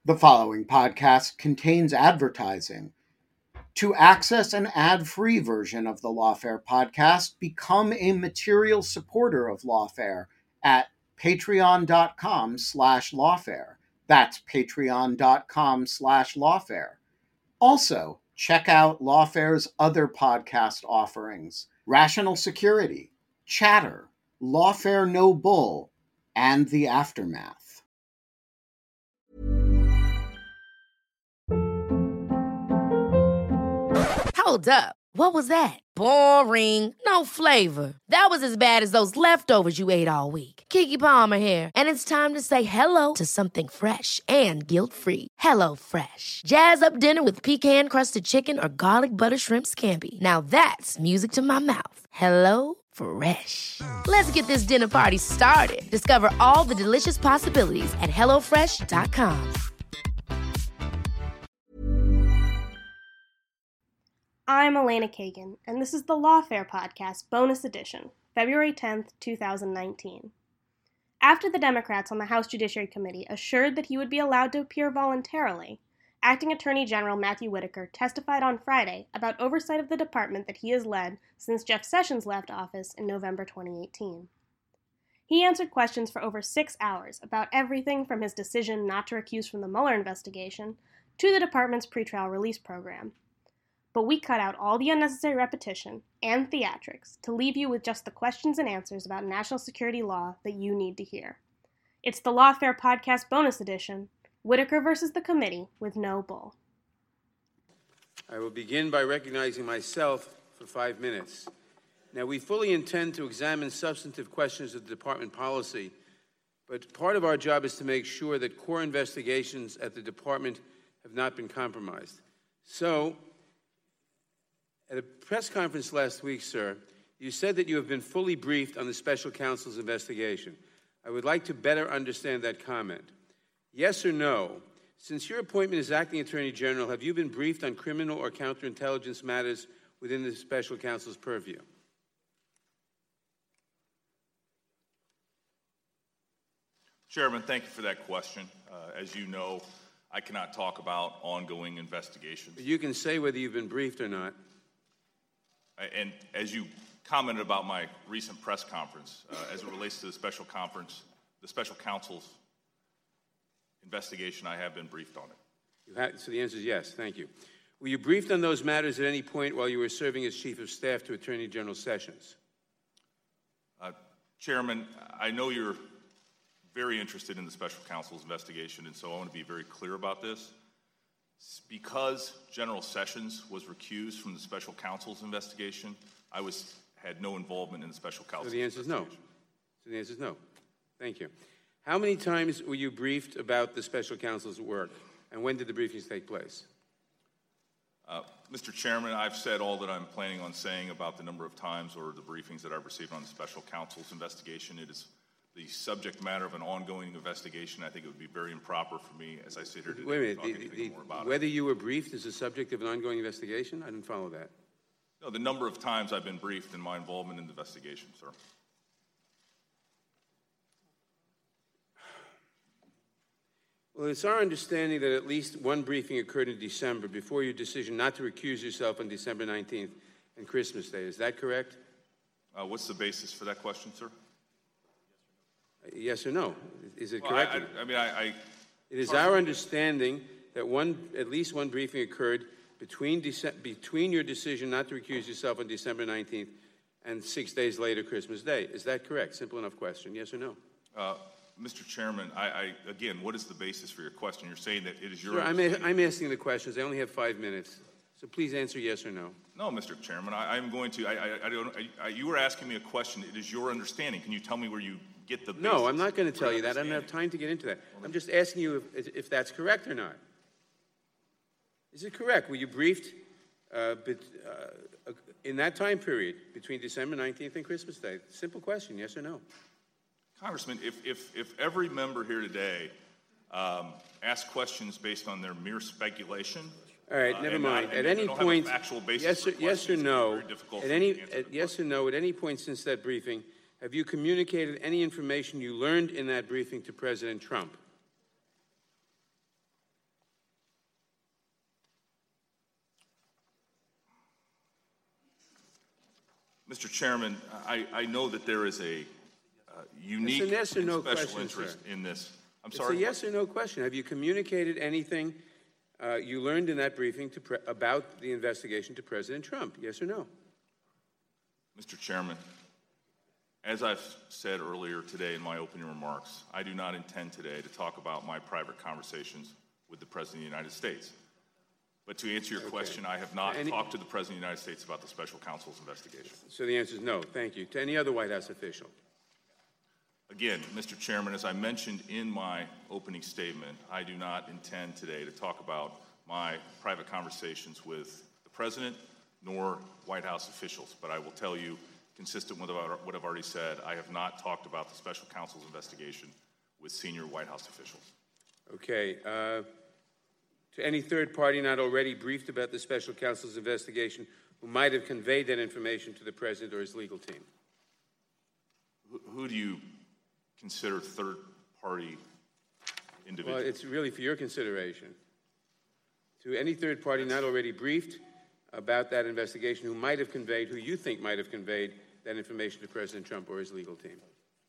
The following podcast contains advertising. To access an ad-free version of the Lawfare podcast, become a material supporter of Lawfare at patreon.com/lawfare. That's patreon.com/lawfare. Also, check out Lawfare's other podcast offerings: Rational Security, Chatter, Lawfare No Bull, and The Aftermath. Hold up. What was that? Boring. No flavor. That was as bad as those leftovers you ate all week. Keke Palmer here, and it's time to say hello to something fresh and guilt-free. Hello Fresh. Jazz up dinner with pecan-crusted chicken or garlic butter shrimp scampi. Now that's music to my mouth. Hello Fresh. Let's get this dinner party started. Discover all the delicious possibilities at hellofresh.com. I'm Elena Kagan, and this is the Lawfare Podcast Bonus Edition, February 10th, 2019. After the Democrats on the House Judiciary Committee assured that he would be allowed to appear voluntarily, Acting Attorney General Matthew Whitaker testified on Friday about oversight of the department that he has led since Jeff Sessions left office in November 2018. He answered questions for over 6 hours about everything from his decision not to recuse from the Mueller investigation to the department's pretrial release program. But we cut out all the unnecessary repetition and theatrics to leave you with just the questions and answers about national security law that you need to hear. It's the Lawfare Podcast Bonus Edition, Whitaker versus the Committee with no bull. I will begin by recognizing myself for 5 minutes. Now, we fully intend to examine substantive questions of department policy, but part of our job is to make sure that core investigations at the department have not been compromised. So, at a press conference last week, sir, you said that you have been fully briefed on the special counsel's investigation. I would like to better understand that comment. Yes or no? Since your appointment as acting attorney general, have you been briefed on criminal or counterintelligence matters within the special counsel's purview? Chairman, thank you for that question. As you know, I cannot talk about ongoing investigations. You can say whether you've been briefed or not. And as you commented about my recent press conference, as it relates to the special counsel's investigation, I have been briefed on it. So the answer is yes, thank you. Were you briefed on those matters at any point while you were serving as Chief of Staff to Attorney General Sessions? Chairman, I know you're very interested in the special counsel's investigation, and so I want to be very clear about this. Because General Sessions was recused from the special counsel's investigation, I had no involvement in the special counsel's investigation. So the answer is no. Thank you. How many times were you briefed about the special counsel's work, and when did the briefings take place? Mr. Chairman, I've said all that I'm planning on saying about the number of times or the briefings that I've received on the special counsel's investigation. It is the subject matter of an ongoing investigation. I think it would be very improper for me, as I sit here today, Wait a minute. to talk anything more about whether you were briefed is the subject of an ongoing investigation? I didn't follow that. No, the number of times I've been briefed and my involvement in the investigation, sir. Well, it's our understanding that at least one briefing occurred in December before your decision not to recuse yourself on December 19th and Christmas Day. Is that correct? What's the basis for that question, sir? Yes or no? Is it correct? It is our understanding that at least one briefing occurred between your decision not to recuse yourself on December 19th and 6 days later, Christmas Day. Is that correct? Simple enough question. Yes or no? Mr. Chairman, again, what is the basis for your question? You're saying that it is your... Sure, I'm asking the questions. I only have 5 minutes. So please answer yes or no. No, Mr. Chairman, I'm going to... you were asking me a question. It is your understanding. Can you tell me where you get the basis? No, I'm not going to tell you that. I don't have time to get into that. I'm just asking you if that's correct or not. Is it correct? Were you briefed in that time period between December 19th and Christmas Day? Simple question, yes or no? Congressman, if every member here today asks questions based on their mere speculation... All right, never mind. At any point, yes or no, at any point since that briefing, have you communicated any information you learned in that briefing to President Trump? Mr. Chairman, I know that there is a unique yes or no and special question, interest sir. in this. It's a yes or no question. Have you communicated anything you learned in that briefing about the investigation to President Trump? Yes or no? Mr. Chairman, as I've said earlier today in my opening remarks, I do not intend today to talk about my private conversations with the President of the United States. But to answer your question, I have not talked to the President of the United States about the special counsel's investigation. So the answer is no. Thank you. To any other White House official? Again, Mr. Chairman, as I mentioned in my opening statement, I do not intend today to talk about my private conversations with the President nor White House officials. But I will tell you, consistent with what I've already said, I have not talked about the special counsel's investigation with senior White House officials. Okay. To any third party not already briefed about the special counsel's investigation who might have conveyed that information to the President or his legal team? Who do you consider third-party individuals? Well, it's really for your consideration. To any third party not already briefed about that investigation who might have conveyed, who you think might have conveyed that information to President Trump or his legal team?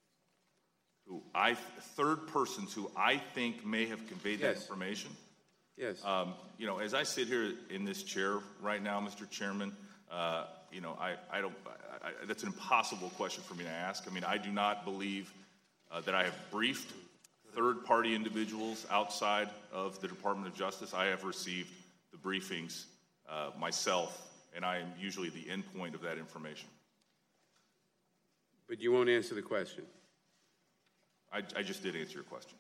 Third persons who I think may have conveyed that information? Yes. You know, as I sit here in this chair right now, Mr. Chairman, you know, that's an impossible question for me to ask. I mean, I do not believe that I have briefed third-party individuals outside of the Department of Justice. I have received the briefings myself, and I am usually the endpoint of that information. But you won't answer the question. I just did answer your question.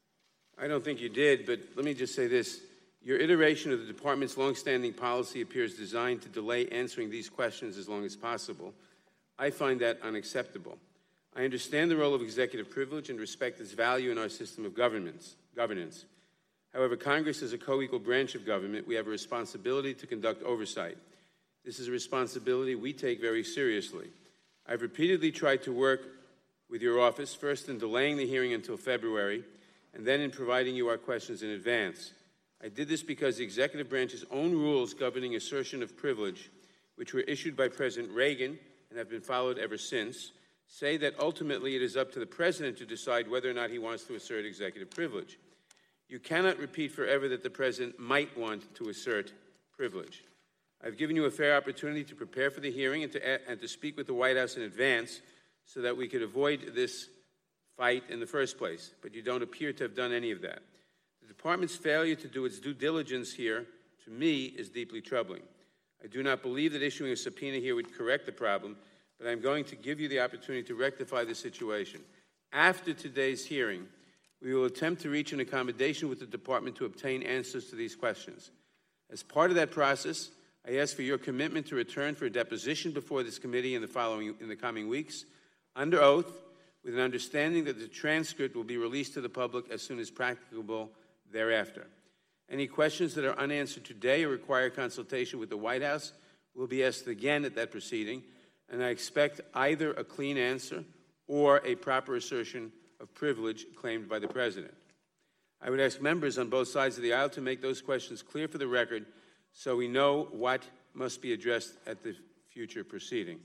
I don't think you did, but let me just say this. Your iteration of the department's longstanding policy appears designed to delay answering these questions as long as possible. I find that unacceptable. I understand the role of executive privilege and respect its value in our system of governance. However, Congress is a co-equal branch of government. We have a responsibility to conduct oversight. This is a responsibility we take very seriously. I've repeatedly tried to work with your office, first in delaying the hearing until February, and then in providing you our questions in advance. I did this because the executive branch's own rules governing assertion of privilege, which were issued by President Reagan and have been followed ever since, say that ultimately it is up to the President to decide whether or not he wants to assert executive privilege. You cannot repeat forever that the President might want to assert privilege. I've given you a fair opportunity to prepare for the hearing and to speak with the White House in advance so that we could avoid this fight in the first place, but you don't appear to have done any of that. The department's failure to do its due diligence here, to me, is deeply troubling. I do not believe that issuing a subpoena here would correct the problem, but I'm going to give you the opportunity to rectify the situation. After today's hearing, we will attempt to reach an accommodation with the department to obtain answers to these questions. As part of that process, I ask for your commitment to return for a deposition before this committee in the coming weeks, under oath, with an understanding that the transcript will be released to the public as soon as practicable thereafter. Any questions that are unanswered today or require consultation with the White House will be asked again at that proceeding, and I expect either a clean answer or a proper assertion of privilege claimed by the President. I would ask members on both sides of the aisle to make those questions clear for the record so we know what must be addressed at the future proceeding.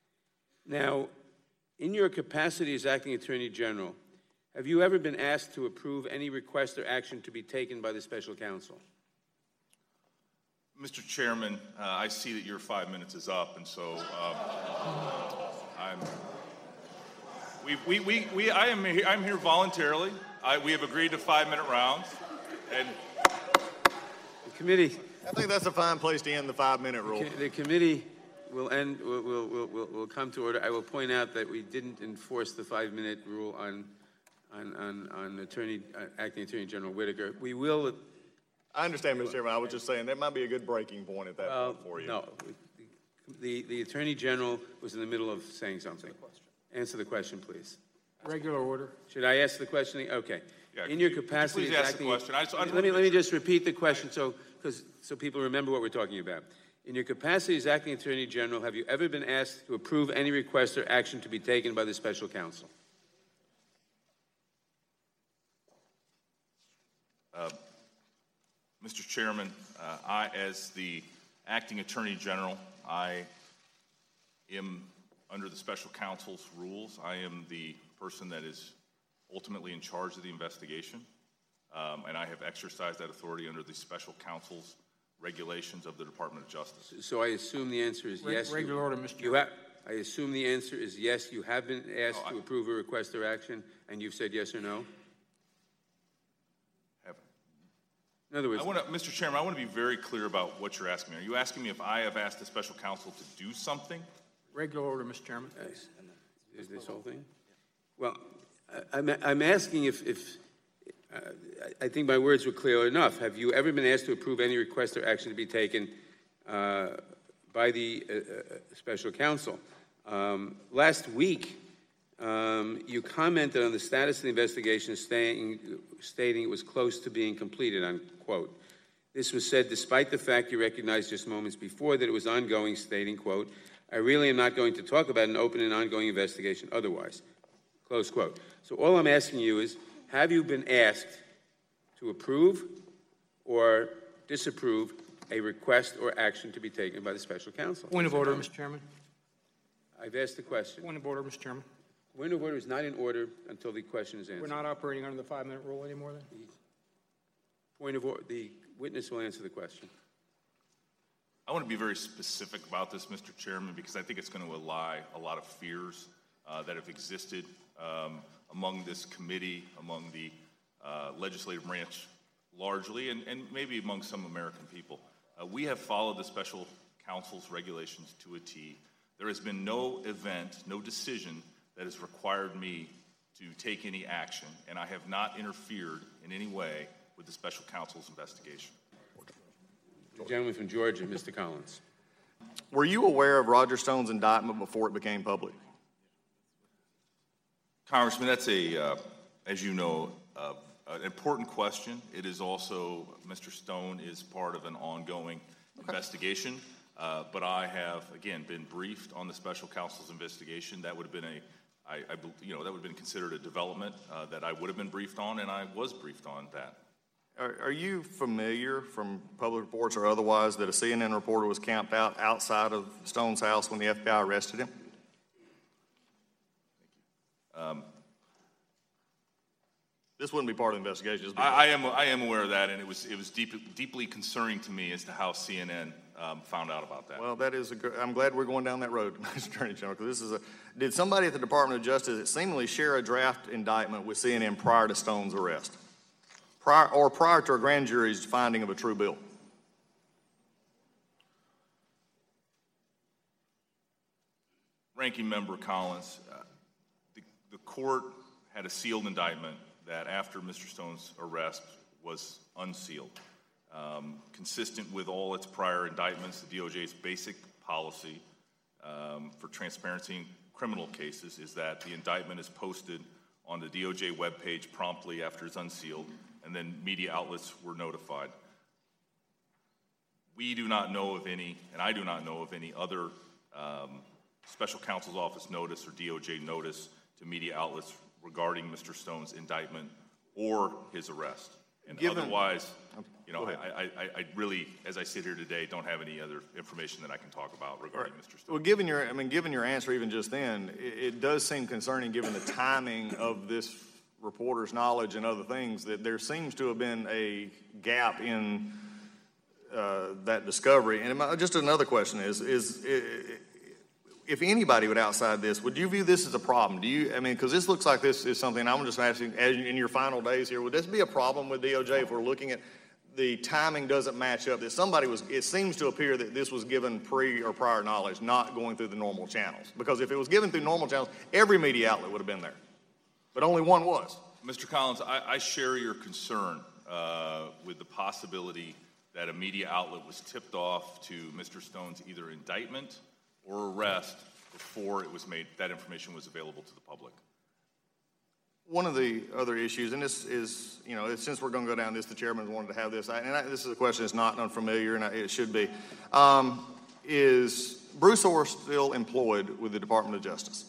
Now, in your capacity as Acting Attorney General, have you ever been asked to approve any request or action to be taken by the Special Counsel? Mr. Chairman, I see that your 5 minutes is up, and so I'm here voluntarily. We have agreed to 5-minute rounds, and the committee. I think that's a fine place to end the 5-minute rule. The committee will end. Will come to order. I will point out that we didn't enforce the 5-minute rule on Acting Attorney General Whitaker. We will. I understand, Mr. Chairman. I was just saying that might be a good breaking point at that point for you. No, the Attorney General was in the middle of saying something. Answer the question, please. Regular order. Should I ask the question? Okay. Yeah, in your capacity please as ask acting, the question. let me just repeat the question so people remember what we're talking about. In your capacity as Acting Attorney General, have you ever been asked to approve any request or action to be taken by the Special Counsel? Mr. Chairman, I, as the Acting Attorney General, I am under the special counsel's rules, I am the person that is ultimately in charge of the investigation, and I have exercised that authority under the special counsel's regulations of the Department of Justice. So I assume the answer is yes. Regular order, Mr. Chairman. I assume the answer is yes. You have been asked to approve a request or action, and you've said yes or no? In other words, Mr. Chairman, I want to be very clear about what you're asking me. Are you asking me if I have asked the special counsel to do something? Regular order, Mr. Chairman. is this whole thing? Well, I'm asking if I think my words were clear enough. Have you ever been asked to approve any request or action to be taken by the special counsel? Last week, you commented on the status of the investigation, stating it was close to being completed, unquote. This was said despite the fact you recognized just moments before that it was ongoing, stating, quote, I really am not going to talk about an open and ongoing investigation otherwise, close quote. So all I'm asking you is, have you been asked to approve or disapprove a request or action to be taken by the special counsel? Point of order, Mr. Chairman. I've asked the question. Point of order, Mr. Chairman. Point of order is not in order until the question is answered. We're not operating under the 5-minute rule anymore, then? Point of order. The witness will answer the question. I want to be very specific about this, Mr. Chairman, because I think it's going to allay a lot of fears that have existed among this committee, among the legislative branch largely, and maybe among some American people. We have followed the special counsel's regulations to a T. There has been no event, no decision that has required me to take any action, and I have not interfered in any way with the special counsel's investigation. The gentleman from Georgia, Mr. Collins. Were you aware of Roger Stone's indictment before it became public? Congressman, that's as you know, an important question. It is also, Mr. Stone is part of an ongoing investigation, but I have, again, been briefed on the special counsel's investigation. That would have been that would have been considered a development that I would have been briefed on, and I was briefed on that. Are you familiar from public reports or otherwise that a CNN reporter was camped out outside of Stone's house when the FBI arrested him? This wouldn't be part of the investigation. I am aware of that, and it was deeply concerning to me as to how CNN found out about that. Well, that is I'm glad we're going down that road, Mr. Attorney General, because this is did somebody at the Department of Justice seemingly share a draft indictment with CNN prior to Stone's arrest? Prior to a grand jury's finding of a true bill? Ranking Member Collins, the court had a sealed indictment that after Mr. Stone's arrest was unsealed. Consistent with all its prior indictments, the DOJ's basic policy for transparency in criminal cases is that the indictment is posted on the DOJ webpage promptly after it's unsealed, and then media outlets were notified. We do not know of any, and I do not know of any other special counsel's office notice or DOJ notice to media outlets regarding Mr. Stone's indictment or his arrest. And otherwise, I really, as I sit here today, don't have any other information that I can talk about regarding Mr. Stone. Well, given your answer even just then, it does seem concerning given the timing of this reporter's knowledge and other things that there seems to have been a gap in that discovery. And just another question is if anybody would outside this, would you view this as a problem? Because this looks like this is something, I'm just asking, as in your final days here, would this be a problem with DOJ if we're looking at the timing doesn't match up, that it seems to appear that this was given pre or prior knowledge, not going through the normal channels? Because if it was given through normal channels, every media outlet would have been there. But only one was. Mr. Collins, I share your concern with the possibility that a media outlet was tipped off to Mr. Stone's either indictment or arrest before it was made, that information was available to the public. One of the other issues, and this is, since we're going to go down this, the chairman wanted to have this, this is a question that's not unfamiliar, and it should be. Is Bruce Ohr still employed with the Department of Justice?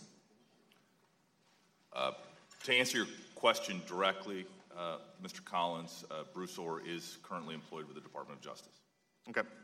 To answer your question directly, Mr. Collins, Bruce Ohr is currently employed with the Department of Justice. Okay.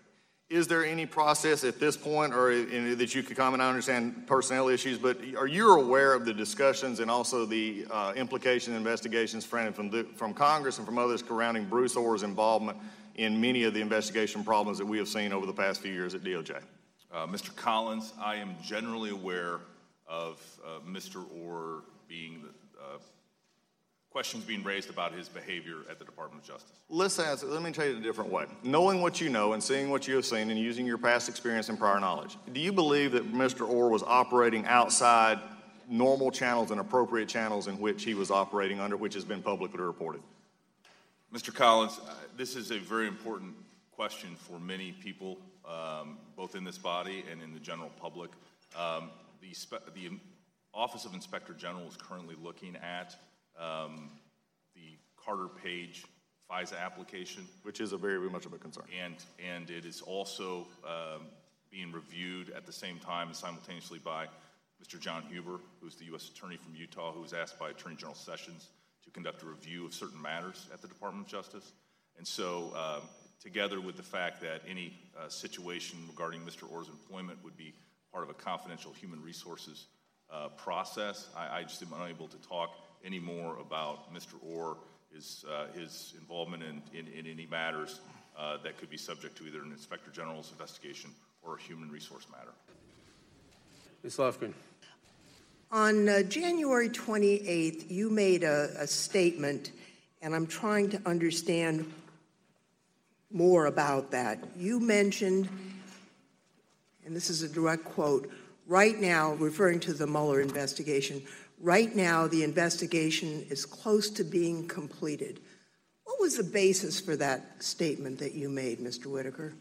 Is there any process at this point, or that you could comment? I understand personnel issues, but are you aware of the discussions and also the implication investigations from Congress and from others surrounding Bruce Orr's involvement in many of the investigation problems that we have seen over the past few years at DOJ? Mr. Collins, I am generally aware of Mr. Orr being questions being raised about his behavior at the Department of Justice. Let me tell you it a different way. Knowing what you know and seeing what you have seen and using your past experience and prior knowledge, do you believe that Mr. Orr was operating outside normal channels and appropriate channels in which he was operating under, which has been publicly reported? Mr. Collins, this is a very important question for many people, both in this body and in the general public. The Office of Inspector General is currently looking at the Carter Page FISA application, which is very much of a concern. And it is also being reviewed at the same time and simultaneously by Mr. John Huber, who's the U.S. Attorney from Utah, who was asked by Attorney General Sessions to conduct a review of certain matters at the Department of Justice. And so, together with the fact that any situation regarding Mr. Orr's employment would be part of a confidential human resources process, I just am unable to talk any more about Mr. Orr, his involvement in any matters that could be subject to either an Inspector General's investigation or a human resource matter. Ms. Lofgren. On January 28th, you made a statement, and I'm trying to understand more about that. You mentioned, and this is a direct quote, right now, referring to the Mueller investigation, right now the investigation is close to being completed. What was the basis for that statement that you made, Mr. Whitaker?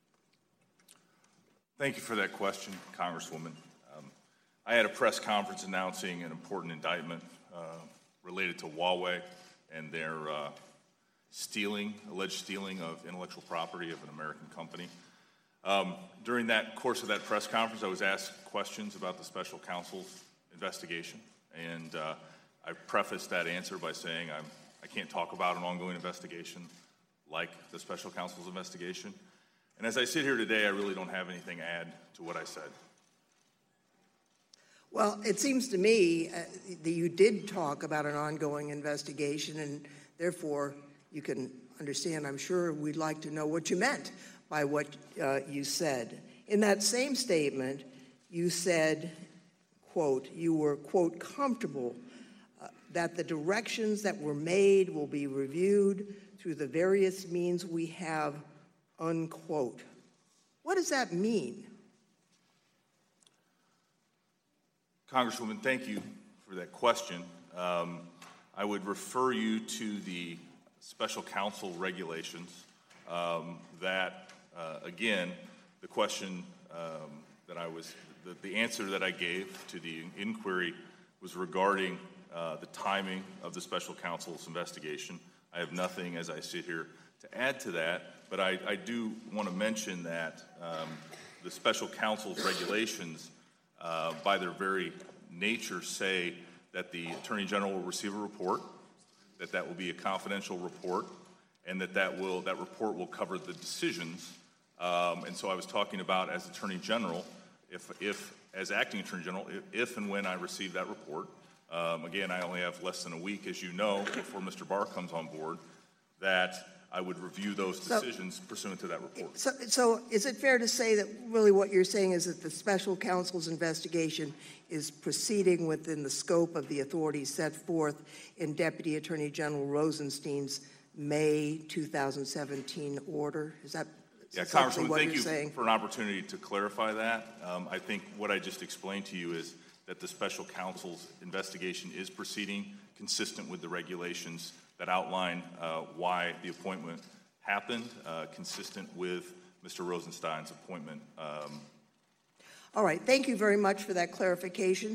Thank you for that question, Congresswoman. I had a press conference announcing an important indictment related to Huawei and their alleged stealing of intellectual property of an American company. During that course of that press conference, I was asked questions about the special counsel's investigation, and I prefaced that answer by saying I can't talk about an ongoing investigation like the special counsel's investigation. And as I sit here today, I really don't have anything to add to what I said. Well, it seems to me that you did talk about an ongoing investigation, and therefore you can understand, I'm sure we'd like to know what you meant by what you said. In that same statement, you said, quote, you were, quote, comfortable that the directions that were made will be reviewed through the various means we have, unquote. What does that mean? Congresswoman, thank you for that question. I would refer you to the special counsel regulations that, again, the question the answer that I gave to the inquiry was regarding the timing of the special counsel's investigation. I have nothing, as I sit here, to add to that, but I do want to mention that the special counsel's regulations, by their very nature, say that the Attorney General will receive a report, that will be a confidential report, and that report will cover the decisions. And so I was talking about, as Attorney General, as acting Attorney General, if and when I receive that report, again, I only have less than a week, as you know, before Mr. Barr comes on board, that I would review those decisions pursuant to that report. So is it fair to say that really what you're saying is that the special counsel's investigation is proceeding within the scope of the authorities set forth in Deputy Attorney General Rosenstein's May 2017 order? Is that Congresswoman, what thank you saying? for an opportunity to clarify that. I think what I just explained to you is that the special counsel's investigation is proceeding consistent with the regulations that outline why the appointment happened, consistent with Mr. Rosenstein's appointment. All right. Thank you very much for that clarification.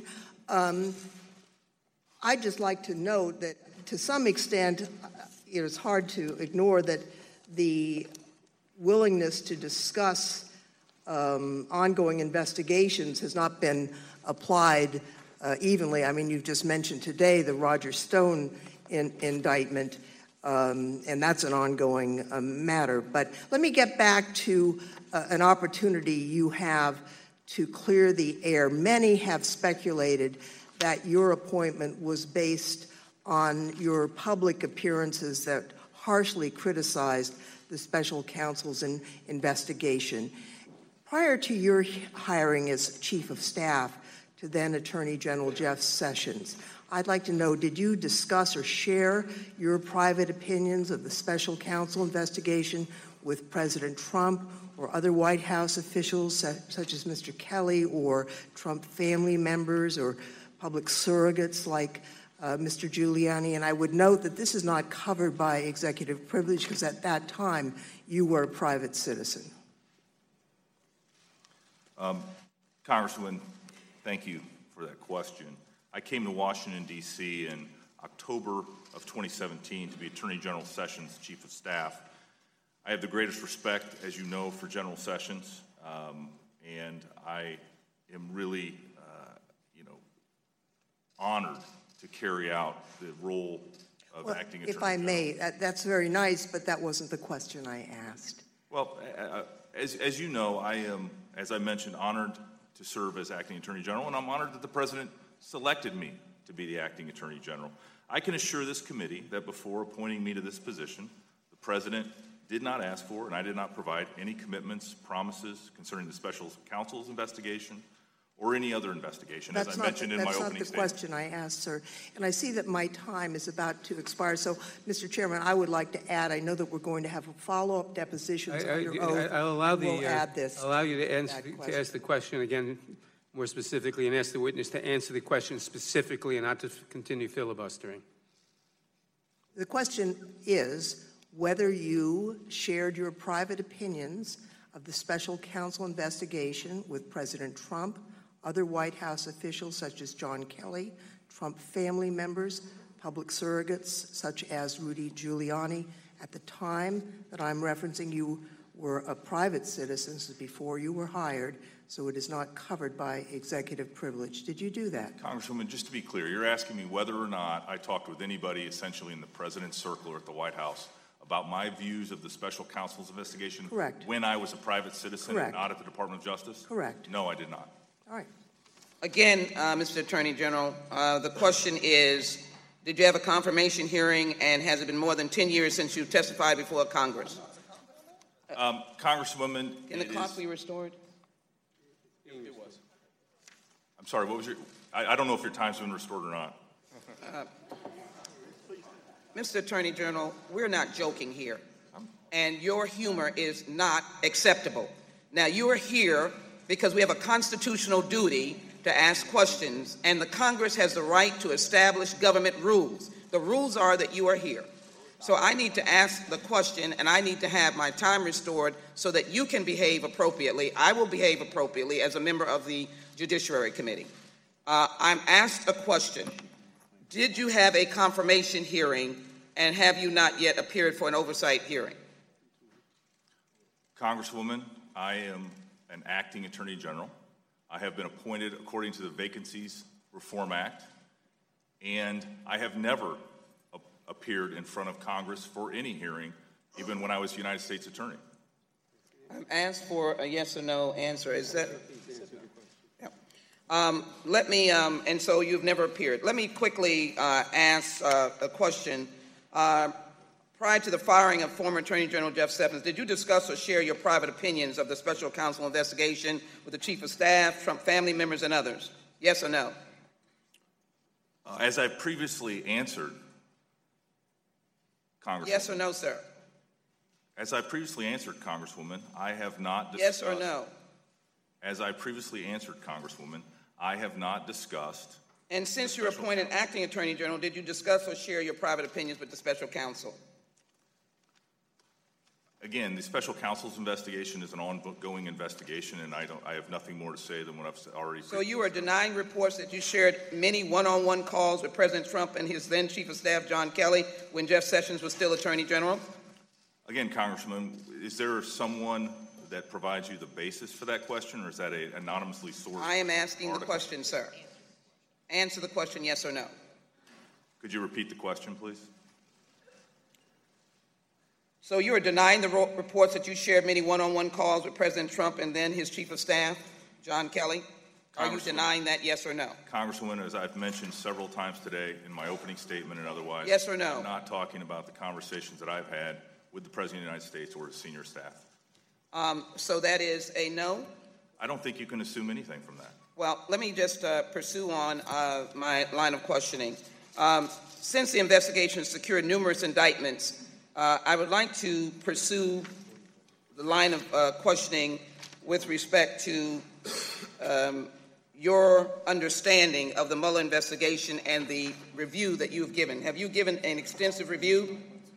I'd just like to note that to some extent, it's hard to ignore that the willingness to discuss ongoing investigations has not been applied evenly. I mean, you've just mentioned today the Roger Stone indictment. and that's an ongoing matter. But let me get back to an opportunity you have to clear the air. Many have speculated that your appointment was based on your public appearances that harshly criticized the special counsel's investigation. Prior to your hiring as chief of staff to then Attorney General Jeff Sessions, I'd like to know, did you discuss or share your private opinions of the special counsel investigation with President Trump or other White House officials such as Mr. Kelly or Trump family members or public surrogates like Mr. Giuliani? And I would note that this is not covered by executive privilege because at that time you were a private citizen. Congresswoman, thank you for that question. I came to Washington, D.C. in October of 2017 to be Attorney General Sessions' Chief of Staff. I have the greatest respect, as you know, for General Sessions, and I am really, honored to carry out the role of acting Attorney General. If I may, that's very nice, but that wasn't the question I asked. Well, as you know, I am, as I mentioned, honored to serve as acting Attorney General, and I'm honored that the President selected me to be the acting Attorney General. I can assure this committee that before appointing me to this position, the President did not ask for and I did not provide any commitments, promises concerning the special counsel's investigation or any other investigation, as I mentioned in my opening statement. That's not the question I asked, sir. And I see that my time is about to expire. So, Mr. Chairman, I would like to add, I know that we're going to have a follow-up depositions under oath. I'll allow we'll add this. I'll allow you to ask the question again more specifically and ask the witness to answer the question specifically and not to continue filibustering. The question is whether you shared your private opinions of the special counsel investigation with President Trump, other White House officials such as John Kelly, Trump family members, public surrogates such as Rudy Giuliani. At the time that I'm referencing, you were a private citizen before you were hired, so it is not covered by executive privilege. Did you do that? Congresswoman, just to be clear, you're asking me whether or not I talked with anybody essentially in the President's circle or at the White House about my views of the special counsel's investigation. Correct. When I was a private citizen Correct. and not at the Department of Justice? Correct. No, I did not. All right. Again, Mr. Attorney General, the question is, did you have a confirmation hearing, and has it been more than 10 years since you testified before Congress? Congresswoman, Can the clock be restored? It was. I'm sorry, what was your, I don't know if your time's been restored or not. Mr. Attorney General, we're not joking here, and your humor is not acceptable. Now, you are here because we have a constitutional duty to ask questions, and the Congress has the right to establish government rules. The rules are that you are here. So I need to ask the question, and I need to have my time restored so that you can behave appropriately. I will behave appropriately as a member of the Judiciary Committee. I'm asked a question. Did you have a confirmation hearing, and have you not yet appeared for an oversight hearing? Congresswoman, I am an acting Attorney General. I have been appointed according to the Vacancies Reform Act, and I have never appeared in front of Congress for any hearing, even when I was United States Attorney. I'm asked for a yes or no answer. Is that? Yeah. And so you've never appeared. Let me quickly ask a question. Prior to the firing of former Attorney General Jeff Sessions, did you discuss or share your private opinions of the special counsel investigation with the Chief of Staff, Trump family members, and others? Yes or no? As I previously answered, Congresswoman. Yes or no, sir? As I previously answered, Congresswoman, I have not discussed. Yes or no? As I previously answered, Congresswoman, I have not discussed. And since you're appointed acting Attorney General, did you discuss or share your private opinions with the special counsel? Again, the special counsel's investigation is an ongoing investigation, and I have nothing more to say than what I've already said. So you are denying reports that you shared many one-on-one calls with President Trump and his then Chief of Staff, John Kelly, when Jeff Sessions was still Attorney General? Again, Congressman, is there someone that provides you the basis for that question, or is that an anonymously sourced I am asking article? The question, sir. Answer the question, yes or no. Could you repeat the question, please? So you are denying the reports that you shared many one-on-one calls with President Trump and then his chief of staff, John Kelly? Are you denying that, yes or no? Congresswoman, as I've mentioned several times today in my opening statement and otherwise, yes or no? I'm not talking about the conversations that I've had with the President of the United States or his senior staff. So that is a no? I don't think you can assume anything from that. Well, let me just pursue on my line of questioning. Since the investigation secured numerous indictments, I would like to pursue the line of questioning with respect to your understanding of the Mueller investigation and the review that you've given. Have you given an extensive review?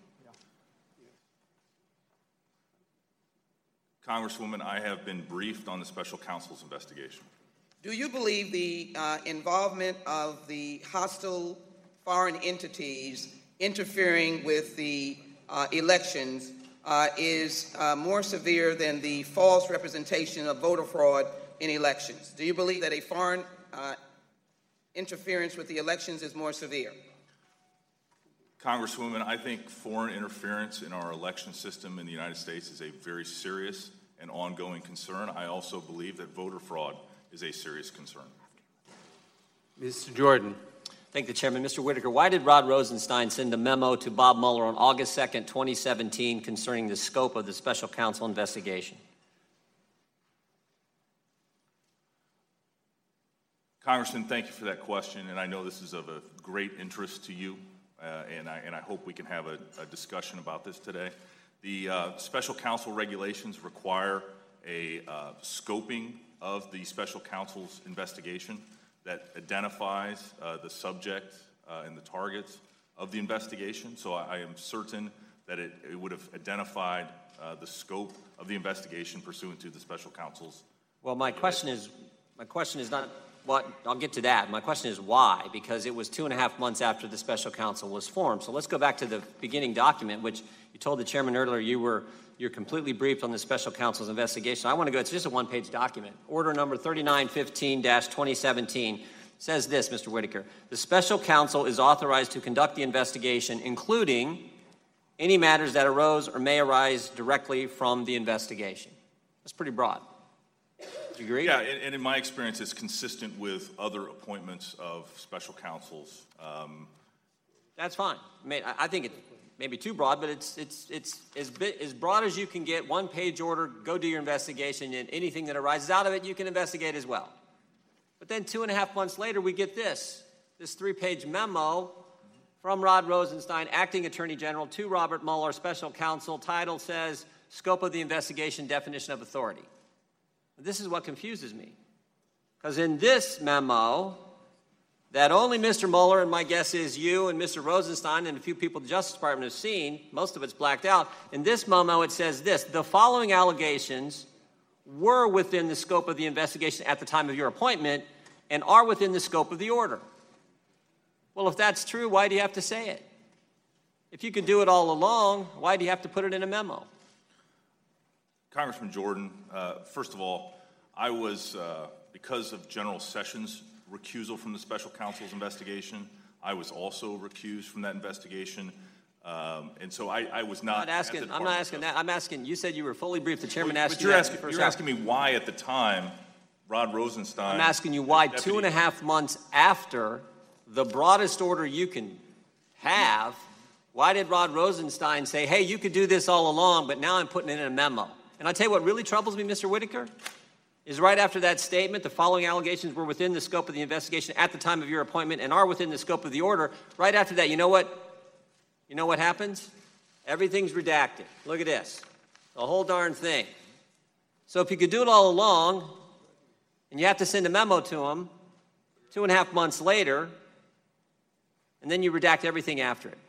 Congresswoman, I have been briefed on the special counsel's investigation. Do you believe the involvement of the hostile foreign entities interfering with the elections is more severe than the false representation of voter fraud in elections? Do you believe that a foreign interference with the elections is more severe? Congresswoman, I think foreign interference in our election system in the United States is a very serious and ongoing concern. I also believe that voter fraud is a serious concern. Mr. Jordan. Thank the Chairman. Mr. Whitaker, why did Rod Rosenstein send a memo to Bob Mueller on August 2nd, 2017 concerning the scope of the special counsel investigation? Congressman, thank you for that question, and I know this is of a great interest to you, and I hope we can have a discussion about this today. The special counsel regulations require a scoping of the special counsel's investigation that identifies the subject and the targets of the investigation. So I am certain that it would have identified the scope of the investigation pursuant to the special counsel's. Well, my question is not what, I'll get to that. My question is why, because it was 2.5 months after the special counsel was formed. So let's go back to the beginning document, which you told the chairman earlier you're completely briefed on the special counsel's investigation. I want to go, it's just a one-page document. Order number 3915-2017 says this, Mr. Whitaker. The special counsel is authorized to conduct the investigation, including any matters that arose or may arise directly from the investigation. That's pretty broad. Do you agree? Yeah, and in my experience, it's consistent with other appointments of special counsels. That's fine. I think it may be too broad, but it's as broad as you can get. One-page order, go do your investigation, and anything that arises out of it, you can investigate as well. But then 2.5 months later, we get this 3-page memo from Rod Rosenstein, Acting Attorney General, to Robert Mueller, Special Counsel. Title says, Scope of the Investigation, Definition of Authority. This is what confuses me. Because in this memo, that only Mr. Mueller, and my guess is you and Mr. Rosenstein and a few people at the Justice Department have seen, most of it's blacked out. In this memo, it says this: the following allegations were within the scope of the investigation at the time of your appointment and are within the scope of the order. Well, if that's true, why do you have to say it? If you could do it all along, why do you have to put it in a memo? Congressman Jordan, first of all, I was, because of General Sessions' recusal from the special counsel's investigation, I was also recused from that investigation. And so I was not. I'm not asking that. I'm asking, you said you were fully briefed. The chairman asked you. But you're asking me why at the time Rod Rosenstein. I'm asking you why 2.5 months after the broadest order you can have, why did Rod Rosenstein say, hey, you could do this all along, but now I'm putting it in a memo? And I'll tell you what really troubles me, Mr. Whitaker, is right after that statement, the following allegations were within the scope of the investigation at the time of your appointment and are within the scope of the order. Right after that, you know what? You know what happens? Everything's redacted. Look at this. The whole darn thing. So if you could do it all along, and you have to send a memo to them 2.5 months later, and then you redact everything after it.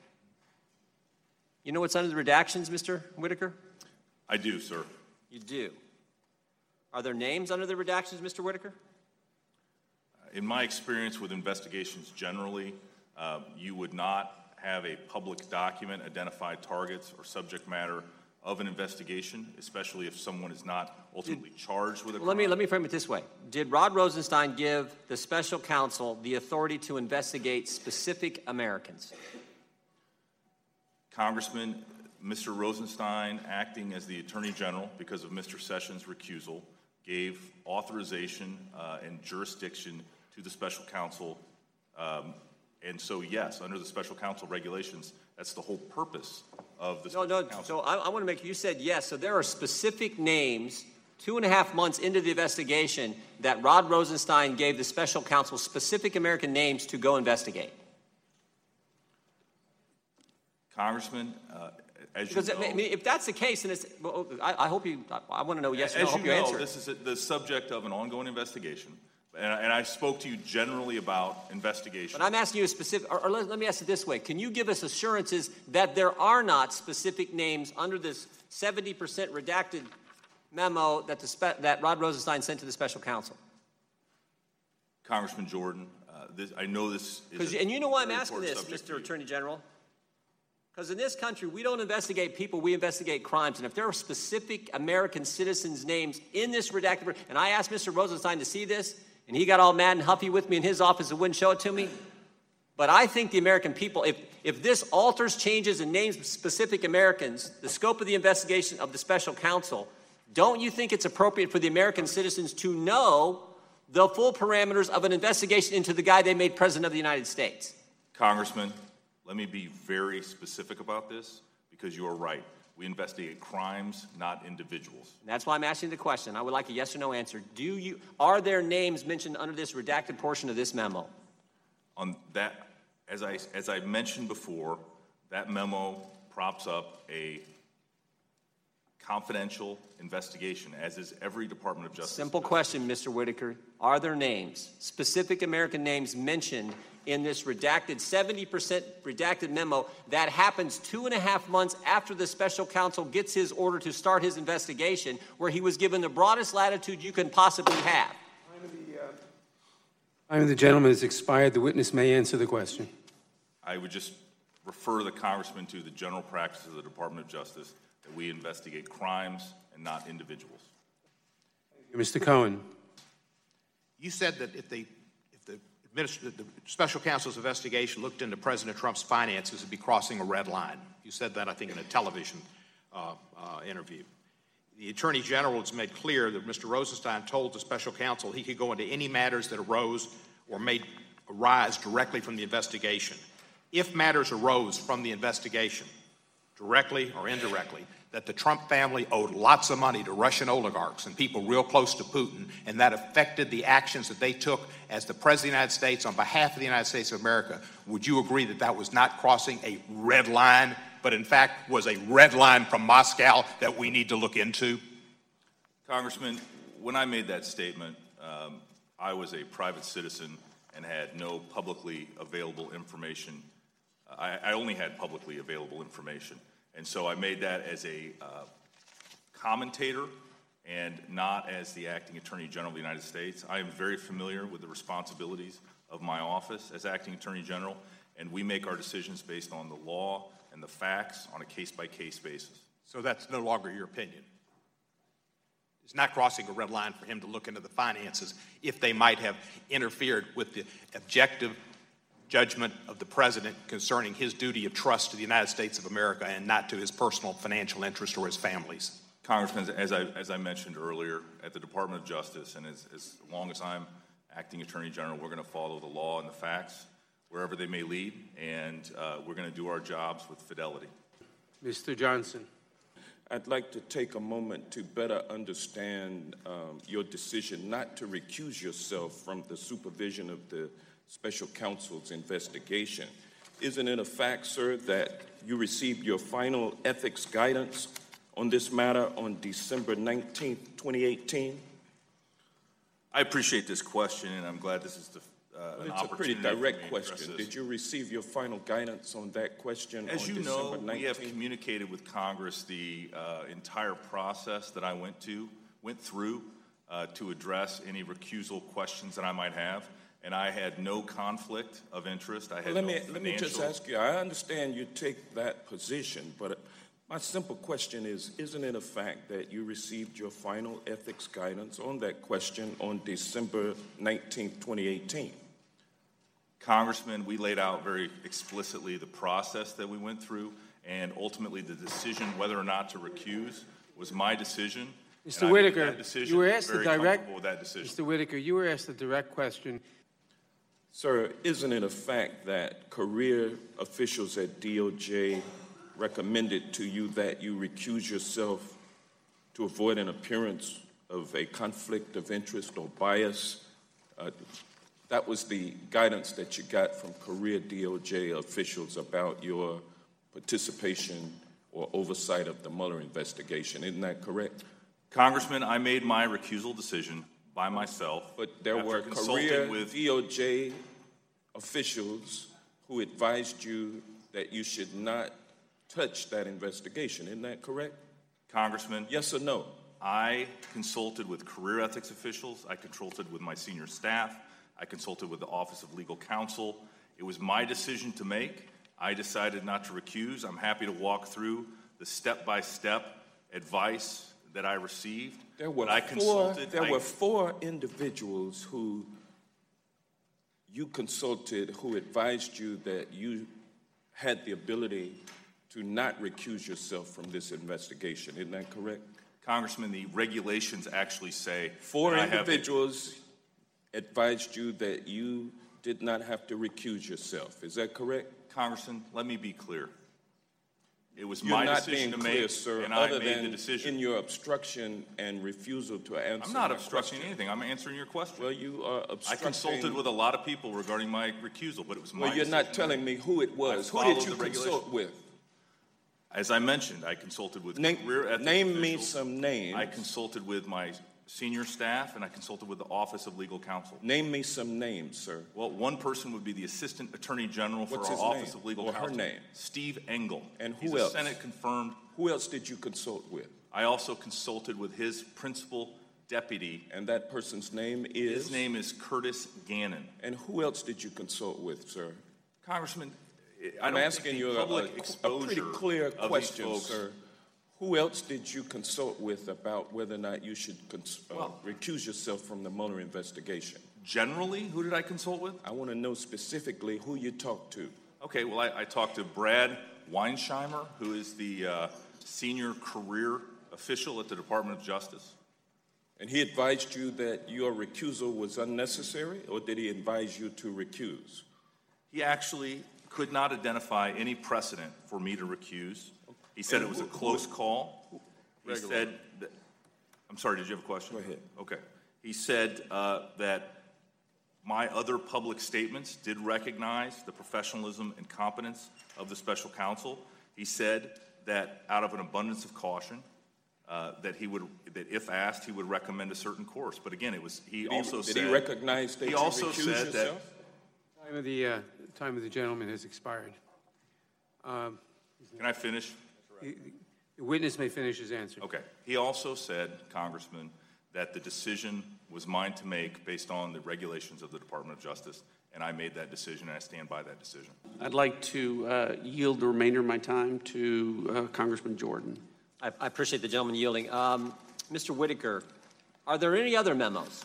You know what's under the redactions, Mr. Whitaker? I do, sir. You do. Are there names under the redactions, Mr. Whitaker? In my experience with investigations generally, you would not have a public document identify targets or subject matter of an investigation, especially if someone is not ultimately charged with a crime. Let me frame it this way. Did Rod Rosenstein give the special counsel the authority to investigate specific Americans? Congressman, Mr. Rosenstein, acting as the Attorney General because of Mr. Sessions' recusal, gave authorization and jurisdiction to the special counsel. And so, yes, under the special counsel regulations, that's the whole purpose of the special counsel. So I want to make, you said yes. So there are specific names 2.5 months into the investigation that Rod Rosenstein gave the special counsel specific American names to go investigate. Congressman, as because, you know, I mean, if that's the case, then it's, well, I hope you, I want to know yes or no. As I hope you know, answer. this is the subject of an ongoing investigation. And I spoke to you generally about investigation. But I'm asking you a specific, or let me ask it this way. Can you give us assurances that there are not specific names under this 70% redacted memo that, that Rod Rosenstein sent to the special counsel? Congressman Jordan, I know this is and you know why I'm asking this, Mr. Attorney General? Because in this country, we don't investigate people, we investigate crimes. And if there are specific American citizens' names in this redacted, and I asked Mr. Rosenstein to see this, and he got all mad and huffy with me in his office and wouldn't show it to me. But I think the American people, if this alters, changes, and names specific Americans, the scope of the investigation of the special counsel, don't you think it's appropriate for the American citizens to know the full parameters of an investigation into the guy they made President of the United States? Congressman, let me be very specific about this, because you are right. We investigate crimes, not individuals. And that's why I'm asking the question. I would like a yes or no answer. Are there names mentioned under this redacted portion of this memo? On that, as I mentioned before, that memo props up a confidential investigation, as is every Department of Justice. Simple question, Mr. Whitaker. Are there names, specific American names mentioned in this redacted, 70% redacted memo that happens 2.5 months after the special counsel gets his order to start his investigation, where he was given the broadest latitude you can possibly have? Time of the gentleman has expired. The witness may answer the question. I would just refer the Congressman to the general practice of the Department of Justice, that we investigate crimes and not individuals. Mr. Cohen. You said that if the special counsel's investigation looked into President Trump's finances, it'd be crossing a red line. You said that, I think, in a television interview. The Attorney General has made clear that Mr. Rosenstein told the special counsel he could go into any matters that arose or may arise directly from the investigation. If matters arose from the investigation, directly or indirectly, that the Trump family owed lots of money to Russian oligarchs and people real close to Putin, and that affected the actions that they took as the President of the United States on behalf of the United States of America, would you agree that that was not crossing a red line, but in fact was a red line from Moscow that we need to look into? Congressman, when I made that statement, I was a private citizen and had no publicly available information. I only had publicly available information. And so I made that as a commentator and not as the acting Attorney General of the United States. I am very familiar with the responsibilities of my office as acting Attorney General, and we make our decisions based on the law and the facts on a case-by-case basis. So that's no longer your opinion? It's not crossing a red line for him to look into the finances if they might have interfered with the objective judgment of the President concerning his duty of trust to the United States of America and not to his personal financial interest or his family's? Congressman, as I mentioned earlier, at the Department of Justice, and as long as I'm acting Attorney General, we're going to follow the law and the facts wherever they may lead, and we're going to do our jobs with fidelity. Mr. Johnson. I'd like to take a moment to better understand your decision not to recuse yourself from the supervision of the special counsel's investigation. Isn't it a fact, sir, that you received your final ethics guidance on this matter on December 19th, 2018? I appreciate this question, and I'm glad this is an it's a pretty direct question. Did you receive your final guidance on that question As on you December know, 19th? we have communicated with Congress the entire process that I went through to address any recusal questions that I might have. And I had no conflict of interest. I had let me just ask you, I understand you take that position, but my simple question is, isn't it a fact that you received your final ethics guidance on that question on December 19th, 2018? Congressman, we laid out very explicitly the process that we went through, and ultimately the decision whether or not to recuse was my decision. Mr. Whitaker, you were asked very comfortable with that decision. Mr. Whitaker, you were asked a direct question. Sir, isn't it a fact that career officials at DOJ recommended to you that you recuse yourself to avoid an appearance of a conflict of interest or bias? That was the guidance that you got from career DOJ officials about your participation or oversight of the Mueller investigation. Isn't that correct? Congressman, I made my recusal decision by myself. But there were career DOJ officials who advised you that you should not touch that investigation. Isn't that correct? Congressman. Yes or no? I consulted with career ethics officials. I consulted with my senior staff. I consulted with the Office of Legal Counsel. It was my decision to make. I decided not to recuse. I'm happy to walk through the step-by-step advice that I received. There were four individuals who you consulted who advised you that you had the ability to not recuse yourself from this investigation. Isn't that correct? Congressman, the regulations actually say four individuals advised you that you did not have to recuse yourself. Is that correct? Congressman, let me be clear. It was You're my not decision to being clear, make, sir, and other I made than the decision. In your obstruction and refusal to answer I'm not my obstructing question. anything. I'm answering your question. Well, you are obstructing. I consulted with a lot of people regarding my recusal, but it was my Well, you're decision. not telling me who it was. Who did you consult with? As I mentioned, I consulted with career ethics Name me officials. some names. I consulted with my senior staff, and I consulted with the Office of Legal Counsel. Name me some names, sir. Well, one person would be the Assistant Attorney General for What's our his Office name? of Legal Or Counsel. her name? Steve Engel. And who He's else? a Senate-confirmed. Who else did you consult with? I also consulted with his principal deputy. And that person's name is? His name is Curtis Gannon. And who else did you consult with, sir? Congressman, I'm asking you a pretty clear of these question, folks- sir. Who else did you consult with about whether or not you should recuse yourself from the Mueller investigation? Generally, who did I consult with? I want to know specifically who you talked to. Okay, well, I talked to Brad Weinsheimer, who is the senior career official at the Department of Justice. And he advised you that your recusal was unnecessary, or did he advise you to recuse? He actually could not identify any precedent for me to recuse. He said it was a close call. He said that, I'm sorry, did you have a question? Go ahead. Okay. He said that my other public statements did recognize the professionalism and competence of the special counsel. He said that out of an abundance of caution, that if asked, he would recommend a certain course. But again, he also said he recognize that you recused yourself? Time of the gentleman has expired. Can I finish? The witness may finish his answer. Okay. He also said, Congressman, that the decision was mine to make based on the regulations of the Department of Justice, and I made that decision, and I stand by that decision. I'd like to yield the remainder of my time to Congressman Jordan. I appreciate the gentleman yielding. Mr. Whitaker, are there any other memos?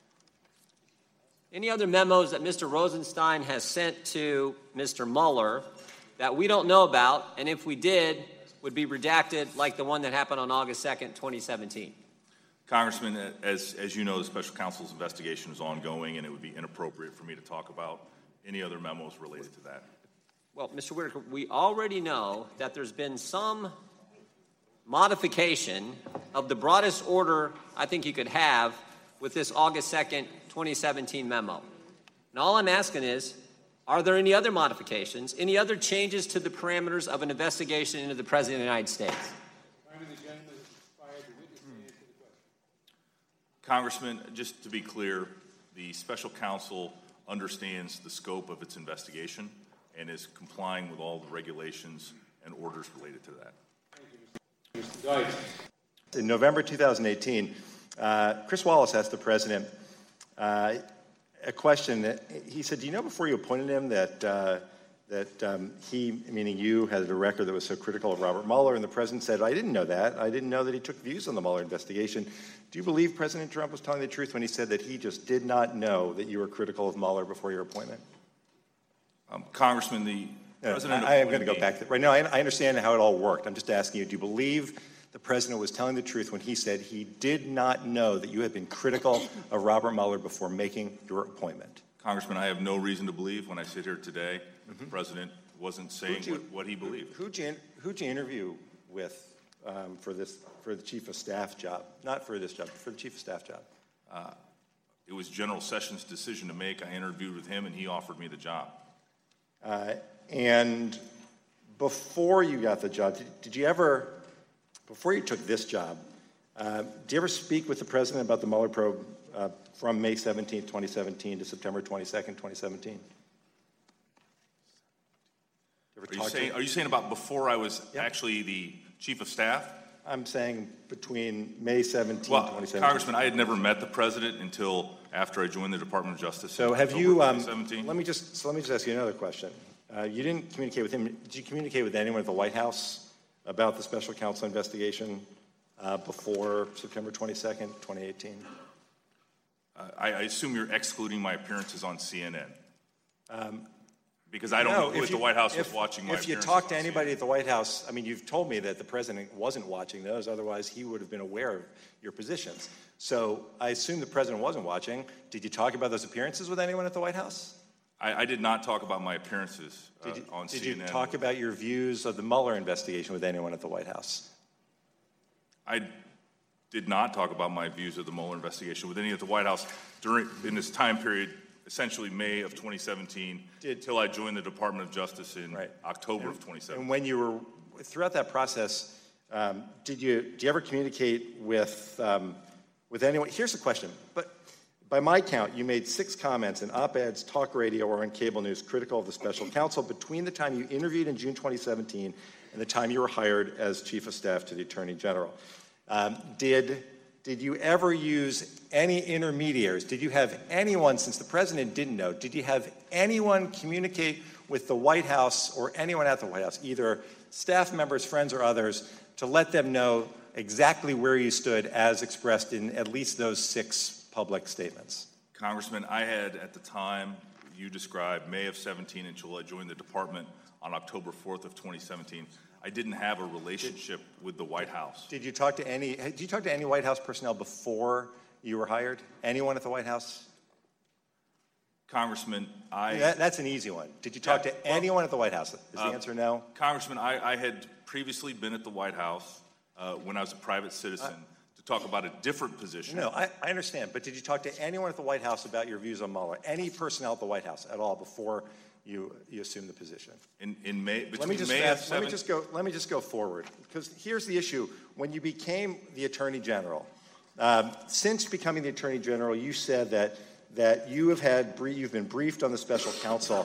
Any other memos that Mr. Rosenstein has sent to Mr. Mueller that we don't know about, and if we did, would be redacted like the one that happened on August 2nd, 2017? Congressman, as you know, the special counsel's investigation is ongoing, and it would be inappropriate for me to talk about any other memos related to that. Well, Mr. Whitaker, we already know that there's been some modification of the broadest order I think you could have with this August 2nd, 2017 memo. And all I'm asking is, are there any other modifications, any other changes to the parameters of an investigation into the President of the United States? Congressman, just to be clear, the special counsel understands the scope of its investigation and is complying with all the regulations and orders related to that. In November 2018, Chris Wallace asked the president a question. He said, do you know before you appointed him that he, meaning you, had a record that was so critical of Robert Mueller? And the president said, I didn't know that. I didn't know that he took views on the Mueller investigation. Do you believe President Trump was telling the truth when he said that he just did not know that you were critical of Mueller before your appointment? Congressman, the No, I am going to go back to right now. I understand how it all worked. I'm just asking you, do you believe the president was telling the truth when he said he did not know that you had been critical of Robert Mueller before making your appointment? Congressman, I have no reason to believe when I sit here today the president wasn't saying what he believed. Who'd you interview with for the chief of staff job? Not for this job, but for the chief of staff job. It was General Sessions' decision to make. I interviewed with him, and he offered me the job. And before you got the job, did you ever, before you took this job, did you ever speak with the president about the Mueller probe from May 17, 2017 to September 22nd, 2017? Are you saying about before I was actually the chief of staff? I'm saying between May 17, 2017. Congressman, I had never met the president until after I joined the Department of Justice. So have October you? 2017. Let me just ask you another question. You didn't communicate with him. Did you communicate with anyone at the White House about the special counsel investigation before September 22nd, 2018? I assume you're excluding my appearances on CNN. Because I don't know who at the White House was watching my appearances. If you talked to anybody at the White House, I mean, you've told me that the president wasn't watching those, otherwise he would have been aware of your positions. So I assume the president wasn't watching. Did you talk about those appearances with anyone at the White House? I did not talk about my appearances on CNN. Did you talk about your views of the Mueller investigation with anyone at the White House? I did not talk about my views of the Mueller investigation with any at the White House in this time period, essentially May of 2017, until I joined the Department of Justice in October of 2017. And when you were, throughout that process, did you ever communicate with anyone? Here's the question. But by my count, you made 6 comments in op-eds, talk radio, or on cable news critical of the special counsel between the time you interviewed in June 2017 and the time you were hired as chief of staff to the Attorney General. Did you ever use any intermediaries? Did you have anyone, since the president didn't know, did you have anyone communicate with the White House or anyone at the White House, either staff members, friends, or others, to let them know exactly where you stood as expressed in at least those 6 public statements? Congressman, I had at the time you described, May of 17 until I joined the department on October 4th of 2017. I didn't have a relationship with the White House. Did you talk to any White House personnel before you were hired? Anyone at the White House? Congressman, that's an easy one. Did you talk to anyone at the White House? Is the answer no? Congressman, I had previously been at the White House when I was a private citizen to talk about a different position. No, I understand. But did you talk to anyone at the White House about your views on Mueller? Any personnel at the White House at all before you assumed the position? In May, let me just go forward, because here's the issue. When you became the Attorney General, since becoming the Attorney General, you said that you've been briefed on the special counsel.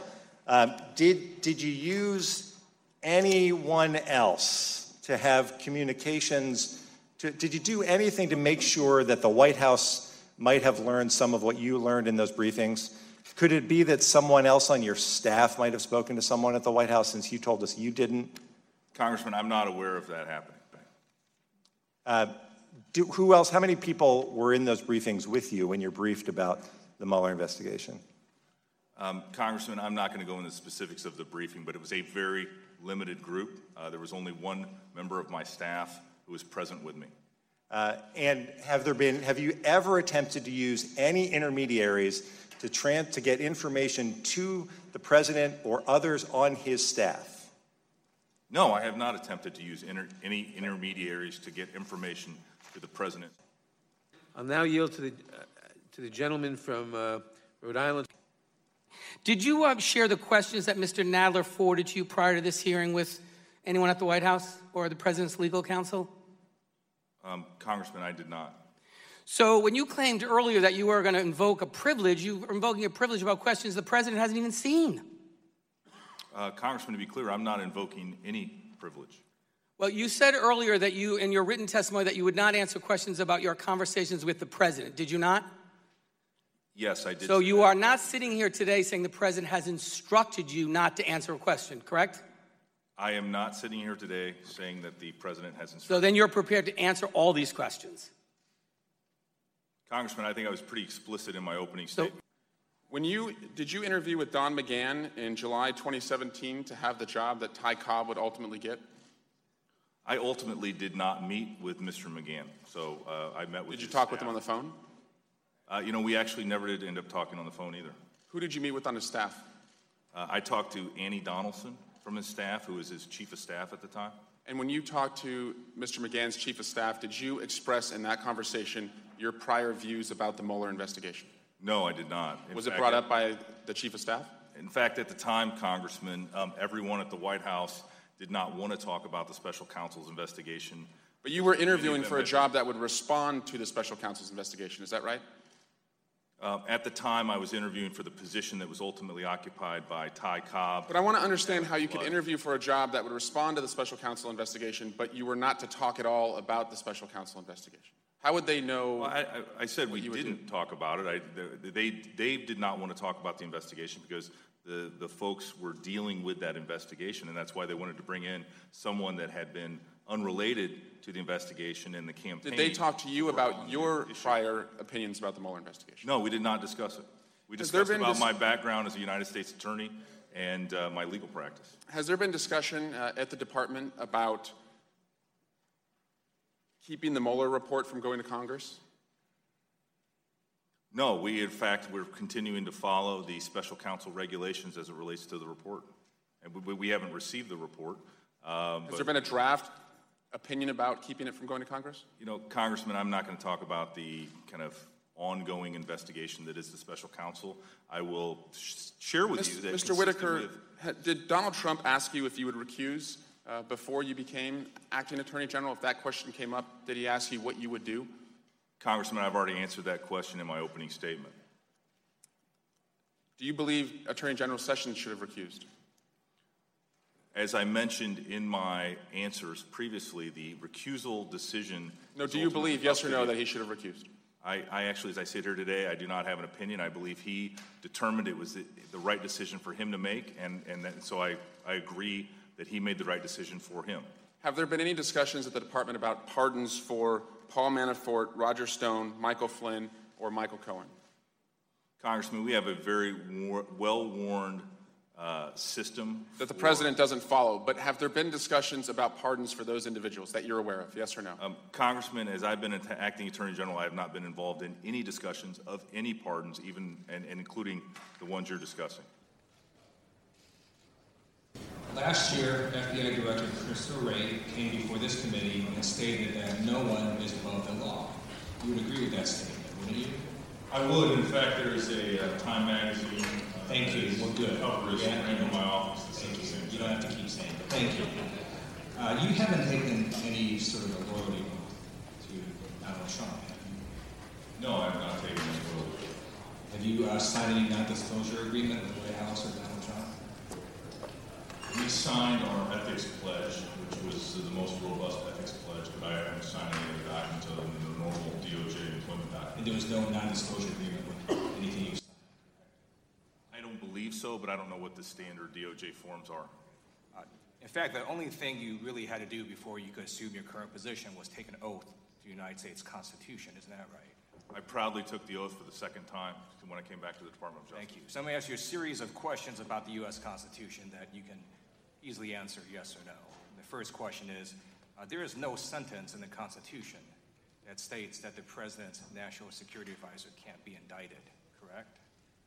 Did you use anyone else to have communications? Did you do anything to make sure that the White House might have learned some of what you learned in those briefings? Could it be that someone else on your staff might have spoken to someone at the White House, since you told us you didn't? Congressman, I'm not aware of that happening. Who else? How many people were in those briefings with you when you're briefed about the Mueller investigation? Congressman, I'm not going to go into the specifics of the briefing, but it was a very limited group. There was only one member of my staff who was present with me. And have you ever attempted to use any intermediaries to get information to the president or others on his staff? No, I have not attempted to use any intermediaries to get information to the president. I'll now yield to the gentleman from Rhode Island. Did you share the questions that Mr. Nadler forwarded to you prior to this hearing with anyone at the White House or the president's legal counsel? Congressman, I did not. So when you claimed earlier that you were going to invoke a privilege, you were invoking a privilege about questions the president hasn't even seen. Congressman, to be clear, I'm not invoking any privilege. Well, you said earlier that you, in your written testimony, that you would not answer questions about your conversations with the president. Did you not? Yes, I did. So you are not sitting here today saying the president has instructed you not to answer a question, correct? I am not sitting here today saying that the president has instructed. So then you're prepared to answer all these questions? Congressman, I think I was pretty explicit in my opening statement. Did you interview with Don McGahn in July 2017 to have the job that Ty Cobb would ultimately get? I ultimately did not meet with Mr. McGahn, so I met with. Did you talk with him on the phone? We actually never did end up talking on the phone either. Who did you meet with on his staff? I talked to Annie Donaldson from his staff, who was his chief of staff at the time. And when you talked to Mr. McGahn's chief of staff, did you express in that conversation your prior views about the Mueller investigation? No, I did not. Was it brought up by the chief of staff? In fact, at the time, Congressman, everyone at the White House did not want to talk about the special counsel's investigation. But you were interviewing for a job that would respond to the special counsel's investigation, is that right? At the time, I was interviewing for the position that was ultimately occupied by Ty Cobb. But I want to understand how you could interview for a job that would respond to the special counsel investigation, but you were not to talk at all about the special counsel investigation. How would they know? Well, I said we didn't talk about it. Dave did not want to talk about the investigation because the folks were dealing with that investigation, and that's why they wanted to bring in someone that had been unrelated to the investigation and the campaign. Did they talk to you about your prior opinions about the Mueller investigation? No, we did not discuss it. We discussed about my background as a United States attorney and my legal practice. Has there been discussion at the department about keeping the Mueller report from going to Congress? No, in fact, we're continuing to follow the special counsel regulations as it relates to the report. And we haven't received the report. Has there been a draft opinion about keeping it from going to Congress? Congressman, I'm not going to talk about the kind of ongoing investigation that is the special counsel. I will share with you that Mr. Whitaker, did Donald Trump ask you if you would recuse before you became acting attorney general? If that question came up, did he ask you what you would do? Congressman, I've already answered that question in my opening statement. Do you believe Attorney General Sessions should have recused? As I mentioned in my answers previously, the recusal decision... No, do you believe, yes or no, that he should have recused? I actually, as I sit here today, I do not have an opinion. I believe he determined it was the right decision for him to make, and so I agree that he made the right decision for him. Have there been any discussions at the department about pardons for Paul Manafort, Roger Stone, Michael Flynn, or Michael Cohen? Congressman, we have a very well-worn system that the president doesn't follow, but have there been discussions about pardons for those individuals that you're aware of, yes or no? Congressman, as I've been acting attorney general, I have not been involved in any discussions of any pardons, even and including the ones you're discussing. Last year, FBI Director Christopher Wray came before this committee and stated that no one is above the law. You would agree with that statement, wouldn't you? I would. In fact, there is a Time magazine. Thank you. Well, good. Covers in my office. Thank you. You don't have to keep saying it. Thank you. You haven't taken any sort of a loyalty to Donald Trump, have you? No, I have not taken any loyalty. Have you signed any non-disclosure agreement with the White House or Donald Trump? We signed our ethics pledge, which was the most robust ethics pledge, but I haven't signed any of the documents other than the normal DOJ employment document. And there was no non-disclosure agreement with anything you signed? I don't believe so, but I don't know what the standard DOJ forms are. In fact, the only thing you really had to do before you could assume your current position was take an oath to the United States Constitution. Isn't that right? I proudly took the oath for the second time when I came back to the Department of Justice. Thank you. So let me ask you a series of questions about the U.S. Constitution that you can easily answer yes or no. The first question is, there is no sentence in the Constitution that states that the President's National Security Advisor can't be indicted, correct?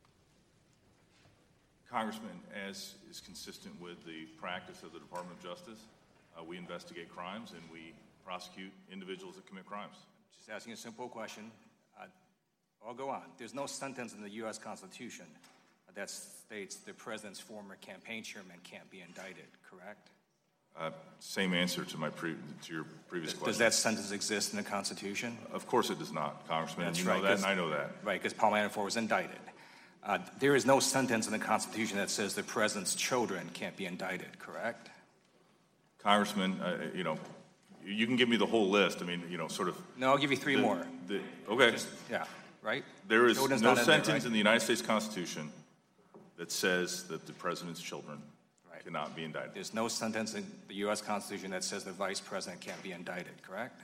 Congressman, as is consistent with the practice of the Department of Justice, we investigate crimes and we prosecute individuals that commit crimes. Just asking a simple question. I'll go on. There's no sentence in the U.S. Constitution that states the president's former campaign chairman can't be indicted, correct? Same answer to your previous question. Does that sentence exist in the Constitution? Of course it does not, Congressman. That's you know that, and I know that. Right, because Paul Manafort was indicted. There is no sentence in the Constitution that says the president's children can't be indicted, correct? Congressman, you can give me the whole list. I mean, sort of. No, I'll give you three more. Okay. Yeah, right? There is no sentence in the United States Constitution that says that the president's children cannot be indicted. There's no sentence in the U.S. Constitution that says the vice president can't be indicted, correct?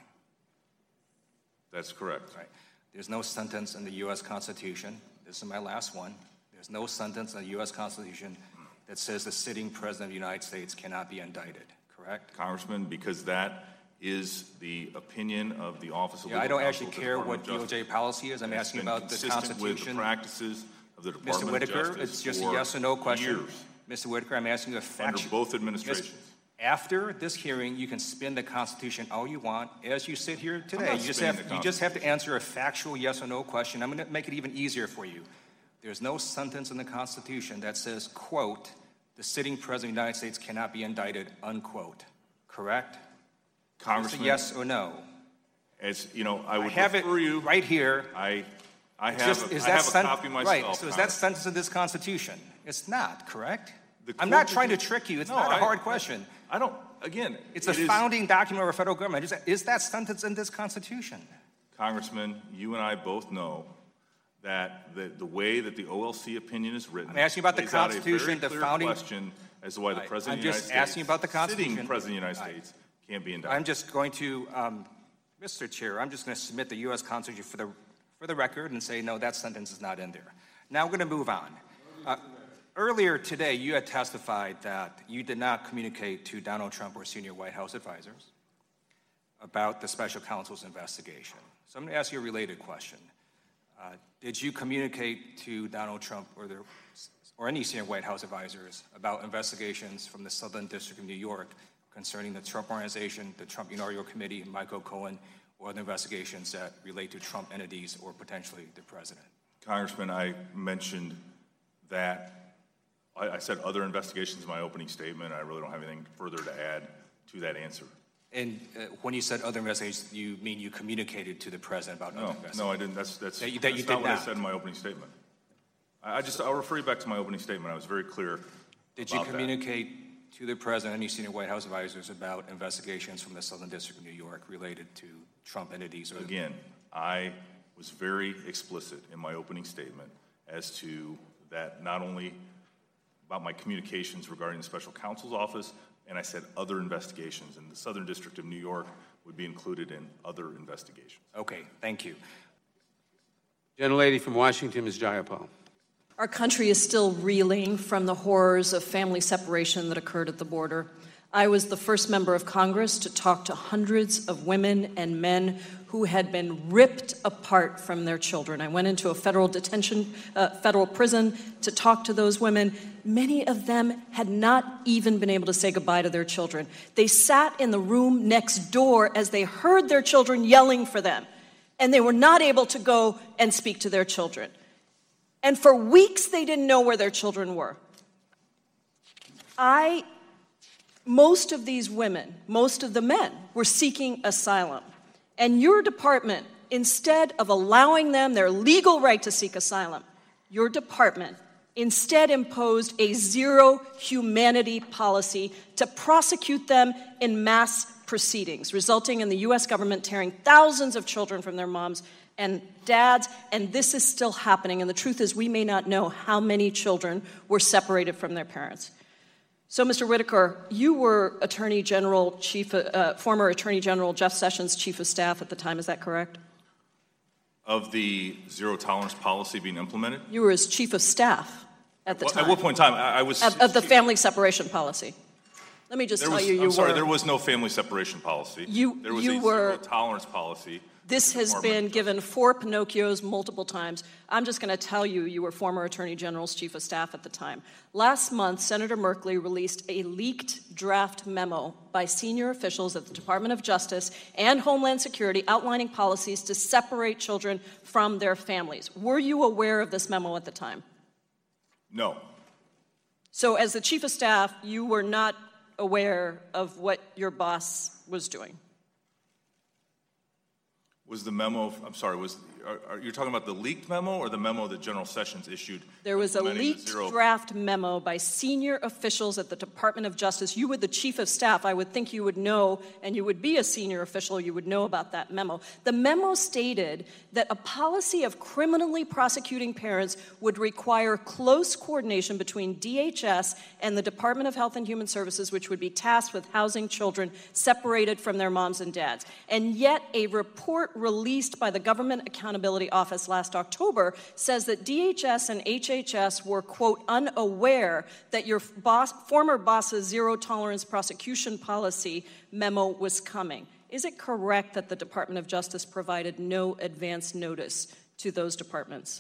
That's correct. Right. There's no sentence in the U.S. Constitution, this is my last one, There's no sentence in the U.S. Constitution that says the sitting president of the United States cannot be indicted, correct? Congressman, because that is the opinion of the Office of Legal I don't Counsel, actually care what DOJ policy is. I'm asking about the Constitution. With the practices of the Department Mr. Whitaker, of Justice it's just a for yes or no question. years. Mr. Whitaker, I'm asking you a factual. Under both administrations. After this hearing, you can spin the Constitution all you want. As you sit here today, you just have to answer a factual yes or no question. I'm going to make it even easier for you. There's no sentence in the Constitution that says, quote, the sitting president of the United States cannot be indicted, unquote. Correct? Congressman, yes or no? As you know, I would have refer you right here. I have a copy myself. Right. So is that sentence in this Constitution? It's not, correct? I'm court not trying to trick you. It's not a hard question. I don't. Again, it's a founding document of our federal government. Is that sentence in this Constitution? Congressman, you and I both know that the way that the OLC opinion is written, I'm asking about the Constitution, the founding question as to why the president of the United States, asking about the Constitution, sitting president of the United States, can't be indicted. I'm just going to, Mr. Chair, I'm just going to submit the U.S. Constitution for the record and say no, that sentence is not in there. Now we're going to move on. Earlier today, you had testified that you did not communicate to Donald Trump or senior White House advisors about the special counsel's investigation. So I'm going to ask you a related question. Did you communicate to Donald Trump or any senior White House advisors about investigations from the Southern District of New York concerning the Trump Organization, the Trump Inaugural Committee, Michael Cohen, or other investigations that relate to Trump entities or potentially the president? Congressman, I mentioned that. I said other investigations in my opening statement. I really don't have anything further to add to that answer. And when you said other investigations, you mean you communicated to the president about other investigations? No, I didn't. That's not what I said in my opening statement. I'll refer you back to my opening statement. I was very clear. Did you communicate to the president, any senior White House advisors, about investigations from the Southern District of New York related to Trump entities? Again, I was very explicit in my opening statement as to that, not only about my communications regarding the special counsel's office, and I said other investigations, and the Southern District of New York would be included in other investigations. Okay, thank you. Gentlelady from Washington, Ms. Jayapal. Our country is still reeling from the horrors of family separation that occurred at the border. I was the first member of Congress to talk to hundreds of women and men who had been ripped apart from their children. I went into a federal prison to talk to those women. Many of them had not even been able to say goodbye to their children. They sat in the room next door as they heard their children yelling for them, and they were not able to go and speak to their children. And for weeks, they didn't know where their children were. Most of these women, most of the men, were seeking asylum. And your department, instead of allowing them their legal right to seek asylum, your department instead imposed a zero humanity policy to prosecute them in mass proceedings, resulting in the U.S. government tearing thousands of children from their moms and dads, and this is still happening. And the truth is, we may not know how many children were separated from their parents. So, Mr. Whitaker, you were former Attorney General Jeff Sessions' chief of staff at the time. Is that correct? Of the zero tolerance policy being implemented? You were his chief of staff at the time. At what point in time? I was of the family separation policy. Let me just tell you, I'm sorry, there was no family separation policy. There was a zero tolerance policy. This has been given 4 Pinocchios multiple times. I'm just going to tell you, you were former Attorney General's chief of staff at the time. Last month, Senator Merkley released a leaked draft memo by senior officials at the Department of Justice and Homeland Security outlining policies to separate children from their families. Were you aware of this memo at the time? No. So as the chief of staff, you were not aware of what your boss was doing? Was the memo, I'm sorry, are you talking about the leaked memo or the memo that General Sessions issued? There was a leaked draft memo by senior officials at the Department of Justice. You were the chief of staff. I would think you would know, and you would be a senior official, you would know about that memo. The memo stated that a policy of criminally prosecuting parents would require close coordination between DHS and the Department of Health and Human Services, which would be tasked with housing children separated from their moms and dads. And yet a report released by the Government Accountability Office last October says that DHS and HHS were, quote, unaware that your former boss's zero-tolerance prosecution policy memo was coming. Is it correct that the Department of Justice provided no advance notice to those departments?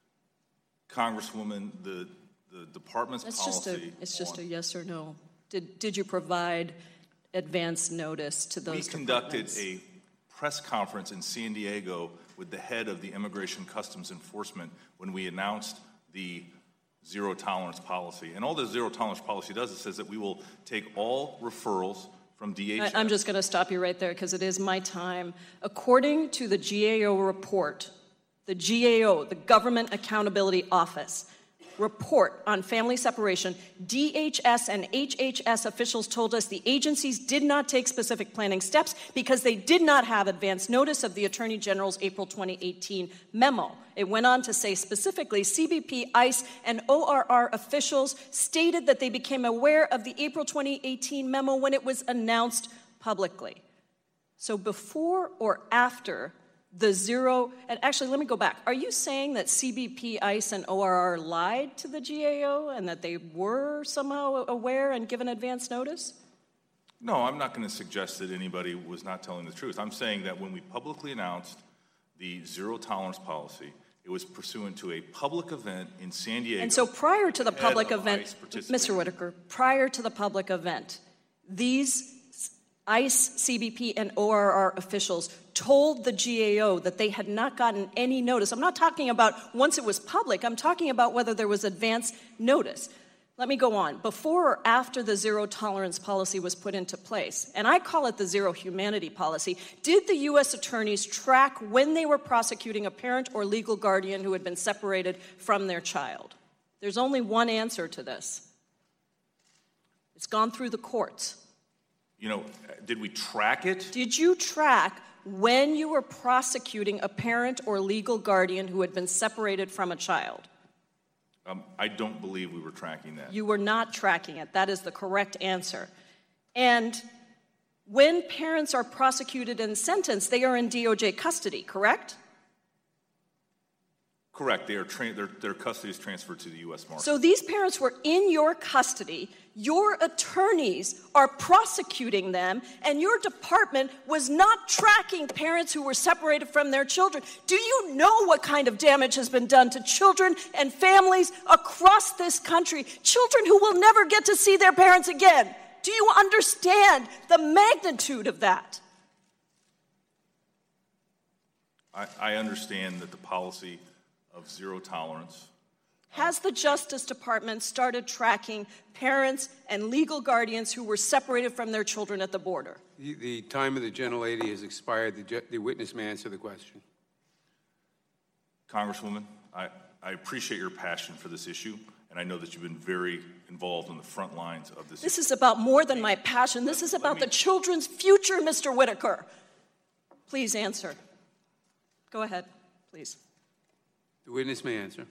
Congresswoman, the department's policy... It's just a yes or no. Did you provide advance notice to those departments? We conducted a press conference in San Diego with the head of the Immigration Customs Enforcement when we announced the zero-tolerance policy. And all the zero-tolerance policy does is says that we will take all referrals from DHS. I'm just going to stop you right there because it is my time. According to the GAO report, the GAO, the Government Accountability Office, report on family separation, DHS and HHS officials told us the agencies did not take specific planning steps because they did not have advance notice of the Attorney General's April 2018 memo. It went on to say specifically, CBP, ICE, and ORR officials stated that they became aware of the April 2018 memo when it was announced publicly. So before or after the zero, and actually let me go back. Are you saying that CBP, ICE, and ORR lied to the GAO and that they were somehow aware and given advance notice? No, I'm not going to suggest that anybody was not telling the truth. I'm saying that when we publicly announced the zero-tolerance policy, it was pursuant to a public event in San Diego. And so prior to the public event, Mr. Whitaker, prior to the public event, these ICE, CBP, and ORR officials told the GAO that they had not gotten any notice. I'm not talking about once it was public. I'm talking about whether there was advance notice. Let me go on. Before or after the zero-tolerance policy was put into place, and I call it the zero-humanity policy, did the U.S. attorneys track when they were prosecuting a parent or legal guardian who had been separated from their child? There's only one answer to this. It's gone through the courts. You know, did we track it? Did you track when you were prosecuting a parent or legal guardian who had been separated from a child? I don't believe we were tracking that. You were not tracking it. That is the correct answer. And when parents are prosecuted and sentenced, they are in DOJ custody, correct? Correct. Their custody is transferred to the U.S. Marshals. So these parents were in your custody. Your attorneys are prosecuting them, and your department was not tracking parents who were separated from their children. Do you know what kind of damage has been done to children and families across this country? Children who will never get to see their parents again. Do you understand the magnitude of that? I understand that the policy of zero tolerance. Has the Justice Department started tracking parents and legal guardians who were separated from their children at the border? The time of the gentlelady has expired. The witness may answer the question. Congresswoman, I appreciate your passion for this issue, and I know that you've been very involved on the front lines of this. This is about more than my passion. This is about the children's future, Mr. Whitaker. Please answer. Go ahead, please. The witness may answer.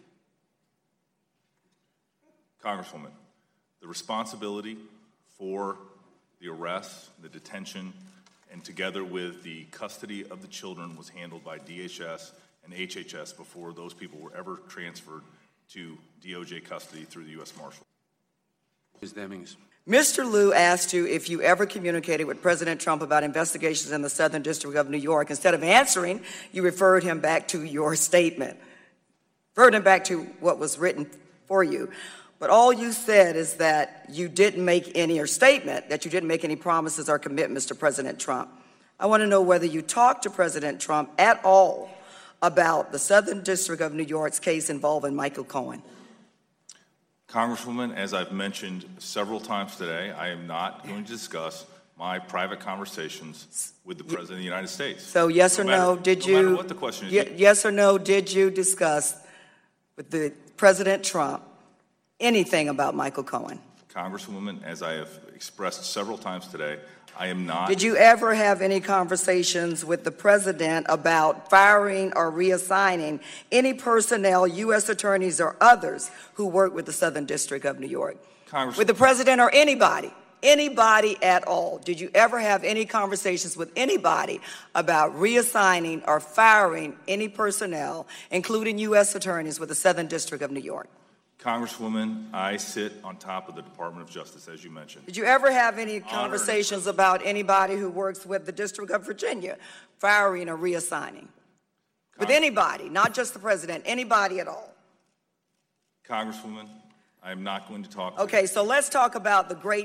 Congresswoman, the responsibility for the arrest, the detention, and together with the custody of the children was handled by DHS and HHS before those people were ever transferred to DOJ custody through the U.S. Marshals. Ms. Demings. Mr. Liu asked you if you ever communicated with President Trump about investigations in the Southern District of New York. Instead of answering, you referred him back to your statement. Referred him back to what was written for you. But all you said is that you didn't make any, or statement that you didn't make any promises or commitments to President Trump. I want to know whether you talked to President Trump at all about the Southern District of New York's case involving Michael Cohen. Congresswoman, as I've mentioned several times today, I am not going to discuss my private conversations with the President of the United States. So yes or no, did you? No matter what the question is. Yes or no, did you discuss with the President Trump anything about Michael Cohen? Congresswoman, as I have expressed several times today, I am not. Did you ever have any conversations with the President about firing or reassigning any personnel, U.S. attorneys or others, who work with the Southern District of New York? With the President or anybody? Anybody at all? Did you ever have any conversations with anybody about reassigning or firing any personnel, including U.S. attorneys with the Southern District of New York? Congresswoman, I sit on top of the Department of Justice, as you mentioned. Did you ever have any conversations about anybody who works with the District of Virginia firing or reassigning? With anybody, not just the president, anybody at all? Congresswoman, I'm not going to talk. Okay, so let's talk about the great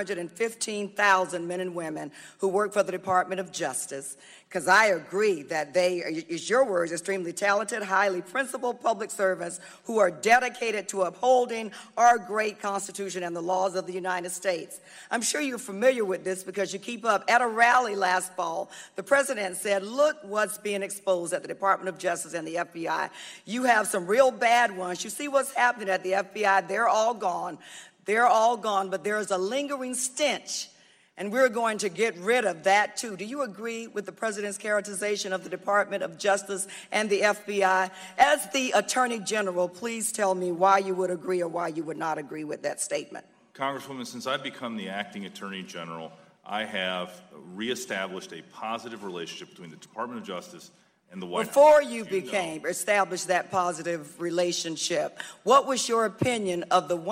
115,000 men and women who work for the Department of Justice, because I agree that they, is your words, extremely talented, highly principled public servants who are dedicated to upholding our great Constitution and the laws of the United States. I'm sure you're familiar with this because you keep up. At a rally last fall, the president said, look what's being exposed at the Department of Justice and the FBI. You have some real bad ones. You see what's happening at the FBI. They're all gone. They're all gone, but there is a lingering stench. And we're going to get rid of that, too. Do you agree with the president's characterization of the Department of Justice and the FBI? As the Attorney General, please tell me why you would agree or why you would not agree with that statement. Congresswoman, since I've become the acting Attorney General, I have reestablished a positive relationship between the Department of Justice and the White House. Before you established that positive relationship, what was your opinion of the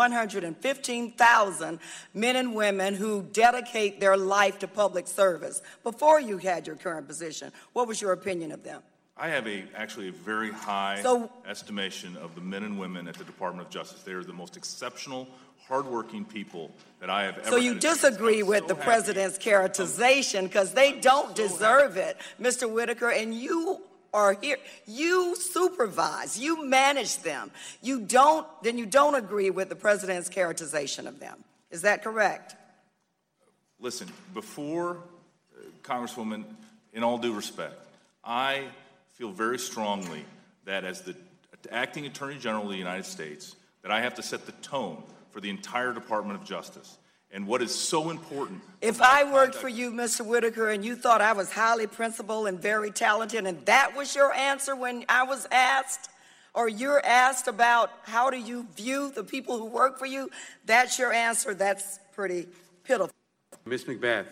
115,000 men and women who dedicate their life to public service? Before you had your current position, what was your opinion of them? I have actually a very high estimation of the men and women at the Department of Justice. They are the most exceptional, hardworking people that I have ever. So you disagree with the president's characterization because they don't deserve it, Mr. Whitaker, and you are here. You supervise, you manage them. You don't agree with the president's characterization of them. Is that correct? Listen, before, Congresswoman, in all due respect, I feel very strongly that as the acting Attorney General of the United States, that I have to set the tone for the entire Department of Justice. And what is so important... If I worked for you, Mr. Whitaker, and you thought I was highly principled and very talented, and that was your answer when I was asked, or you're asked about how do you view the people who work for you, that's your answer, that's pretty pitiful. Ms. McBath.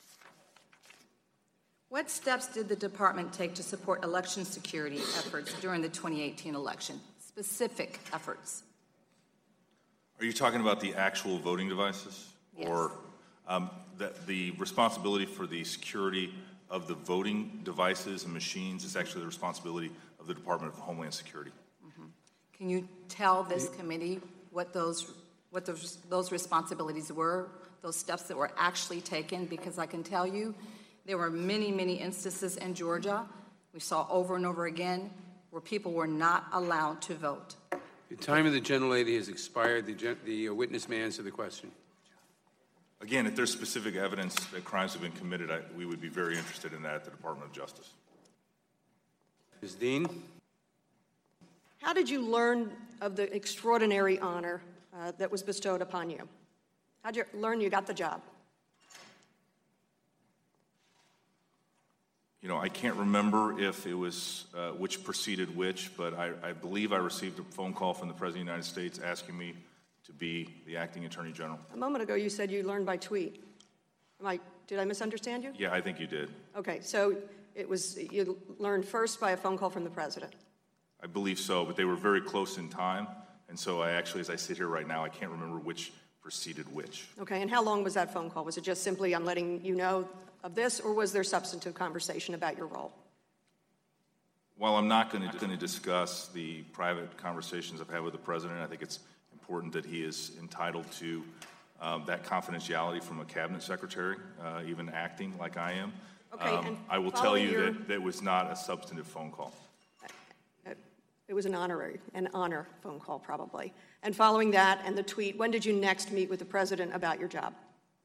What steps did the department take to support election security efforts during the 2018 election? Specific efforts. Are you talking about the actual voting devices? Yes. Or the responsibility for the security of the voting devices and machines is actually the responsibility of the Department of Homeland Security? Mm-hmm. Can you tell this committee what those responsibilities were, those steps that were actually taken? Because I can tell you there were many, many instances in Georgia, we saw over and over again, where people were not allowed to vote. The time of the gentlelady has expired. The witness may answer the question. Again, if there's specific evidence that crimes have been committed, we would be very interested in that at the Department of Justice. Ms. Dean? How did you learn of the extraordinary honor that was bestowed upon you? How did you learn you got the job? You know, I can't remember if it was which preceded which, but I believe I received a phone call from the President of the United States asking me to be the acting Attorney General. A moment ago, you said you learned by tweet. Did I misunderstand you? Yeah, I think you did. Okay, so you learned first by a phone call from the President. I believe so, but they were very close in time, and so I actually, as I sit here right now, I can't remember which preceded which. Okay, and how long was that phone call? Was it just simply, I'm letting you know of this, or was there substantive conversation about your role? While I'm not going to discuss the private conversations I've had with the President, I think it's important that he is entitled to that confidentiality from a cabinet secretary, even acting like I am. Okay, I will tell you that it was not a substantive phone call. It was an honor phone call, probably. And following that and the tweet, when did you next meet with the President about your job?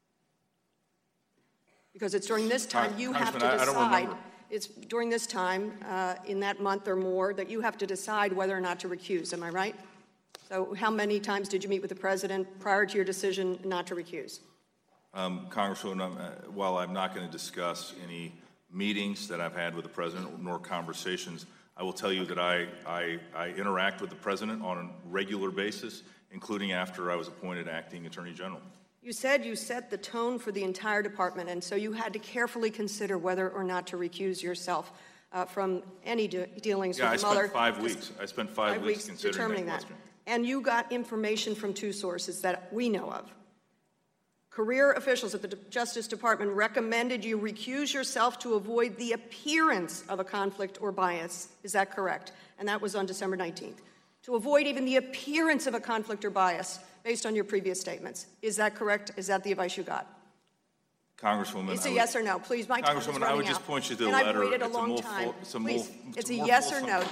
Because it's during this time you have to decide. It's during this time, in that month or more, that you have to decide whether or not to recuse. Am I right? So how many times did you meet with the President prior to your decision not to recuse? Congresswoman, while I'm not going to discuss any meetings that I've had with the President nor conversations, I will tell you that I interact with the President on a regular basis, including after I was appointed acting Attorney General. You said you set the tone for the entire department, and so you had to carefully consider whether or not to recuse yourself from any dealings with the mother. I spent 5 weeks. I spent 5 weeks considering determining that question. And you got information from two sources that we know of. Career officials at the Justice Department recommended you recuse yourself to avoid the appearance of a conflict or bias. Is that correct? And that was on December 19th. To avoid even the appearance of a conflict or bias based on your previous statements. Is that correct? Is that the advice you got? Congresswoman, It's a yes or no. Please, my time is running out. I would just point you to the and letter. I've waited a long time. Please, it's a yes or no.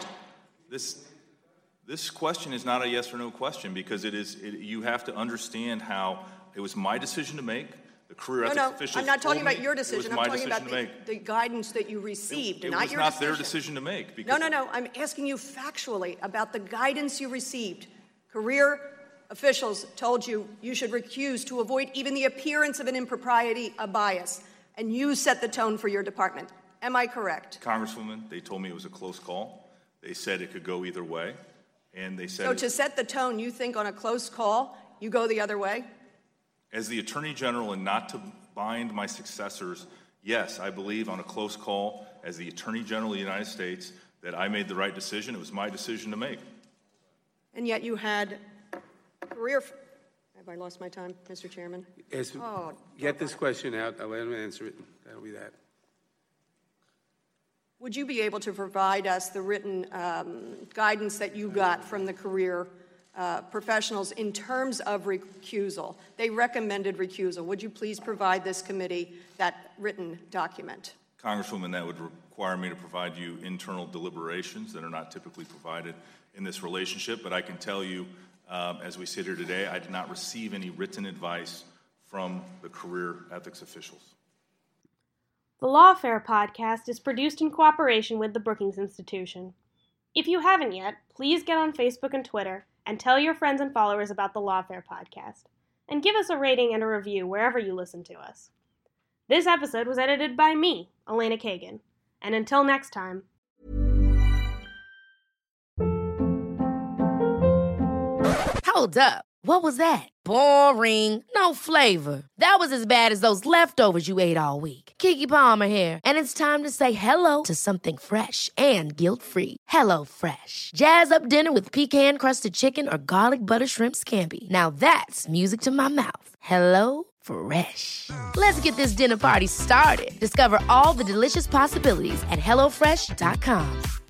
This question is not a yes or no question because you have to understand how it was my decision to make. The career ethics officials. I'm not talking about your decision. I'm talking about the guidance that you received, not your decision. It was not their decision to make. No. I'm asking you factually about the guidance you received. Career officials told you you should recuse to avoid even the appearance of an impropriety, a bias, and you set the tone for your department. Am I correct? Congresswoman, they told me it was a close call. They said it could go either way, and they said. So to set the tone, you think on a close call, you go the other way? As the Attorney General, and not to bind my successors, yes, I believe on a close call, as the Attorney General of the United States, that I made the right decision. It was my decision to make. And yet you had career. Have I lost my time, Mr. Chairman? Yes, get this question out. I'll let him answer it. That'll be that. Would you be able to provide us the written guidance that you got from the career professionals in terms of recusal? They recommended recusal. Would you please provide this committee that written document? Congresswoman, that would require me to provide you internal deliberations that are not typically provided in this relationship, but I can tell you, as we sit here today, I did not receive any written advice from the career ethics officials. The Lawfare podcast is produced in cooperation with the Brookings Institution. If you haven't yet, please get on Facebook and Twitter and tell your friends and followers about the Lawfare podcast, and give us a rating and a review wherever you listen to us. This episode was edited by me, Elena Kagan, and until next time. Hold up. What was that? Boring. No flavor. That was as bad as those leftovers you ate all week. Keke Palmer here, and it's time to say hello to something fresh and guilt-free. Hello Fresh. Jazz up dinner with pecan-crusted chicken or garlic butter shrimp scampi. Now that's music to my mouth. Hello Fresh. Let's get this dinner party started. Discover all the delicious possibilities at HelloFresh.com.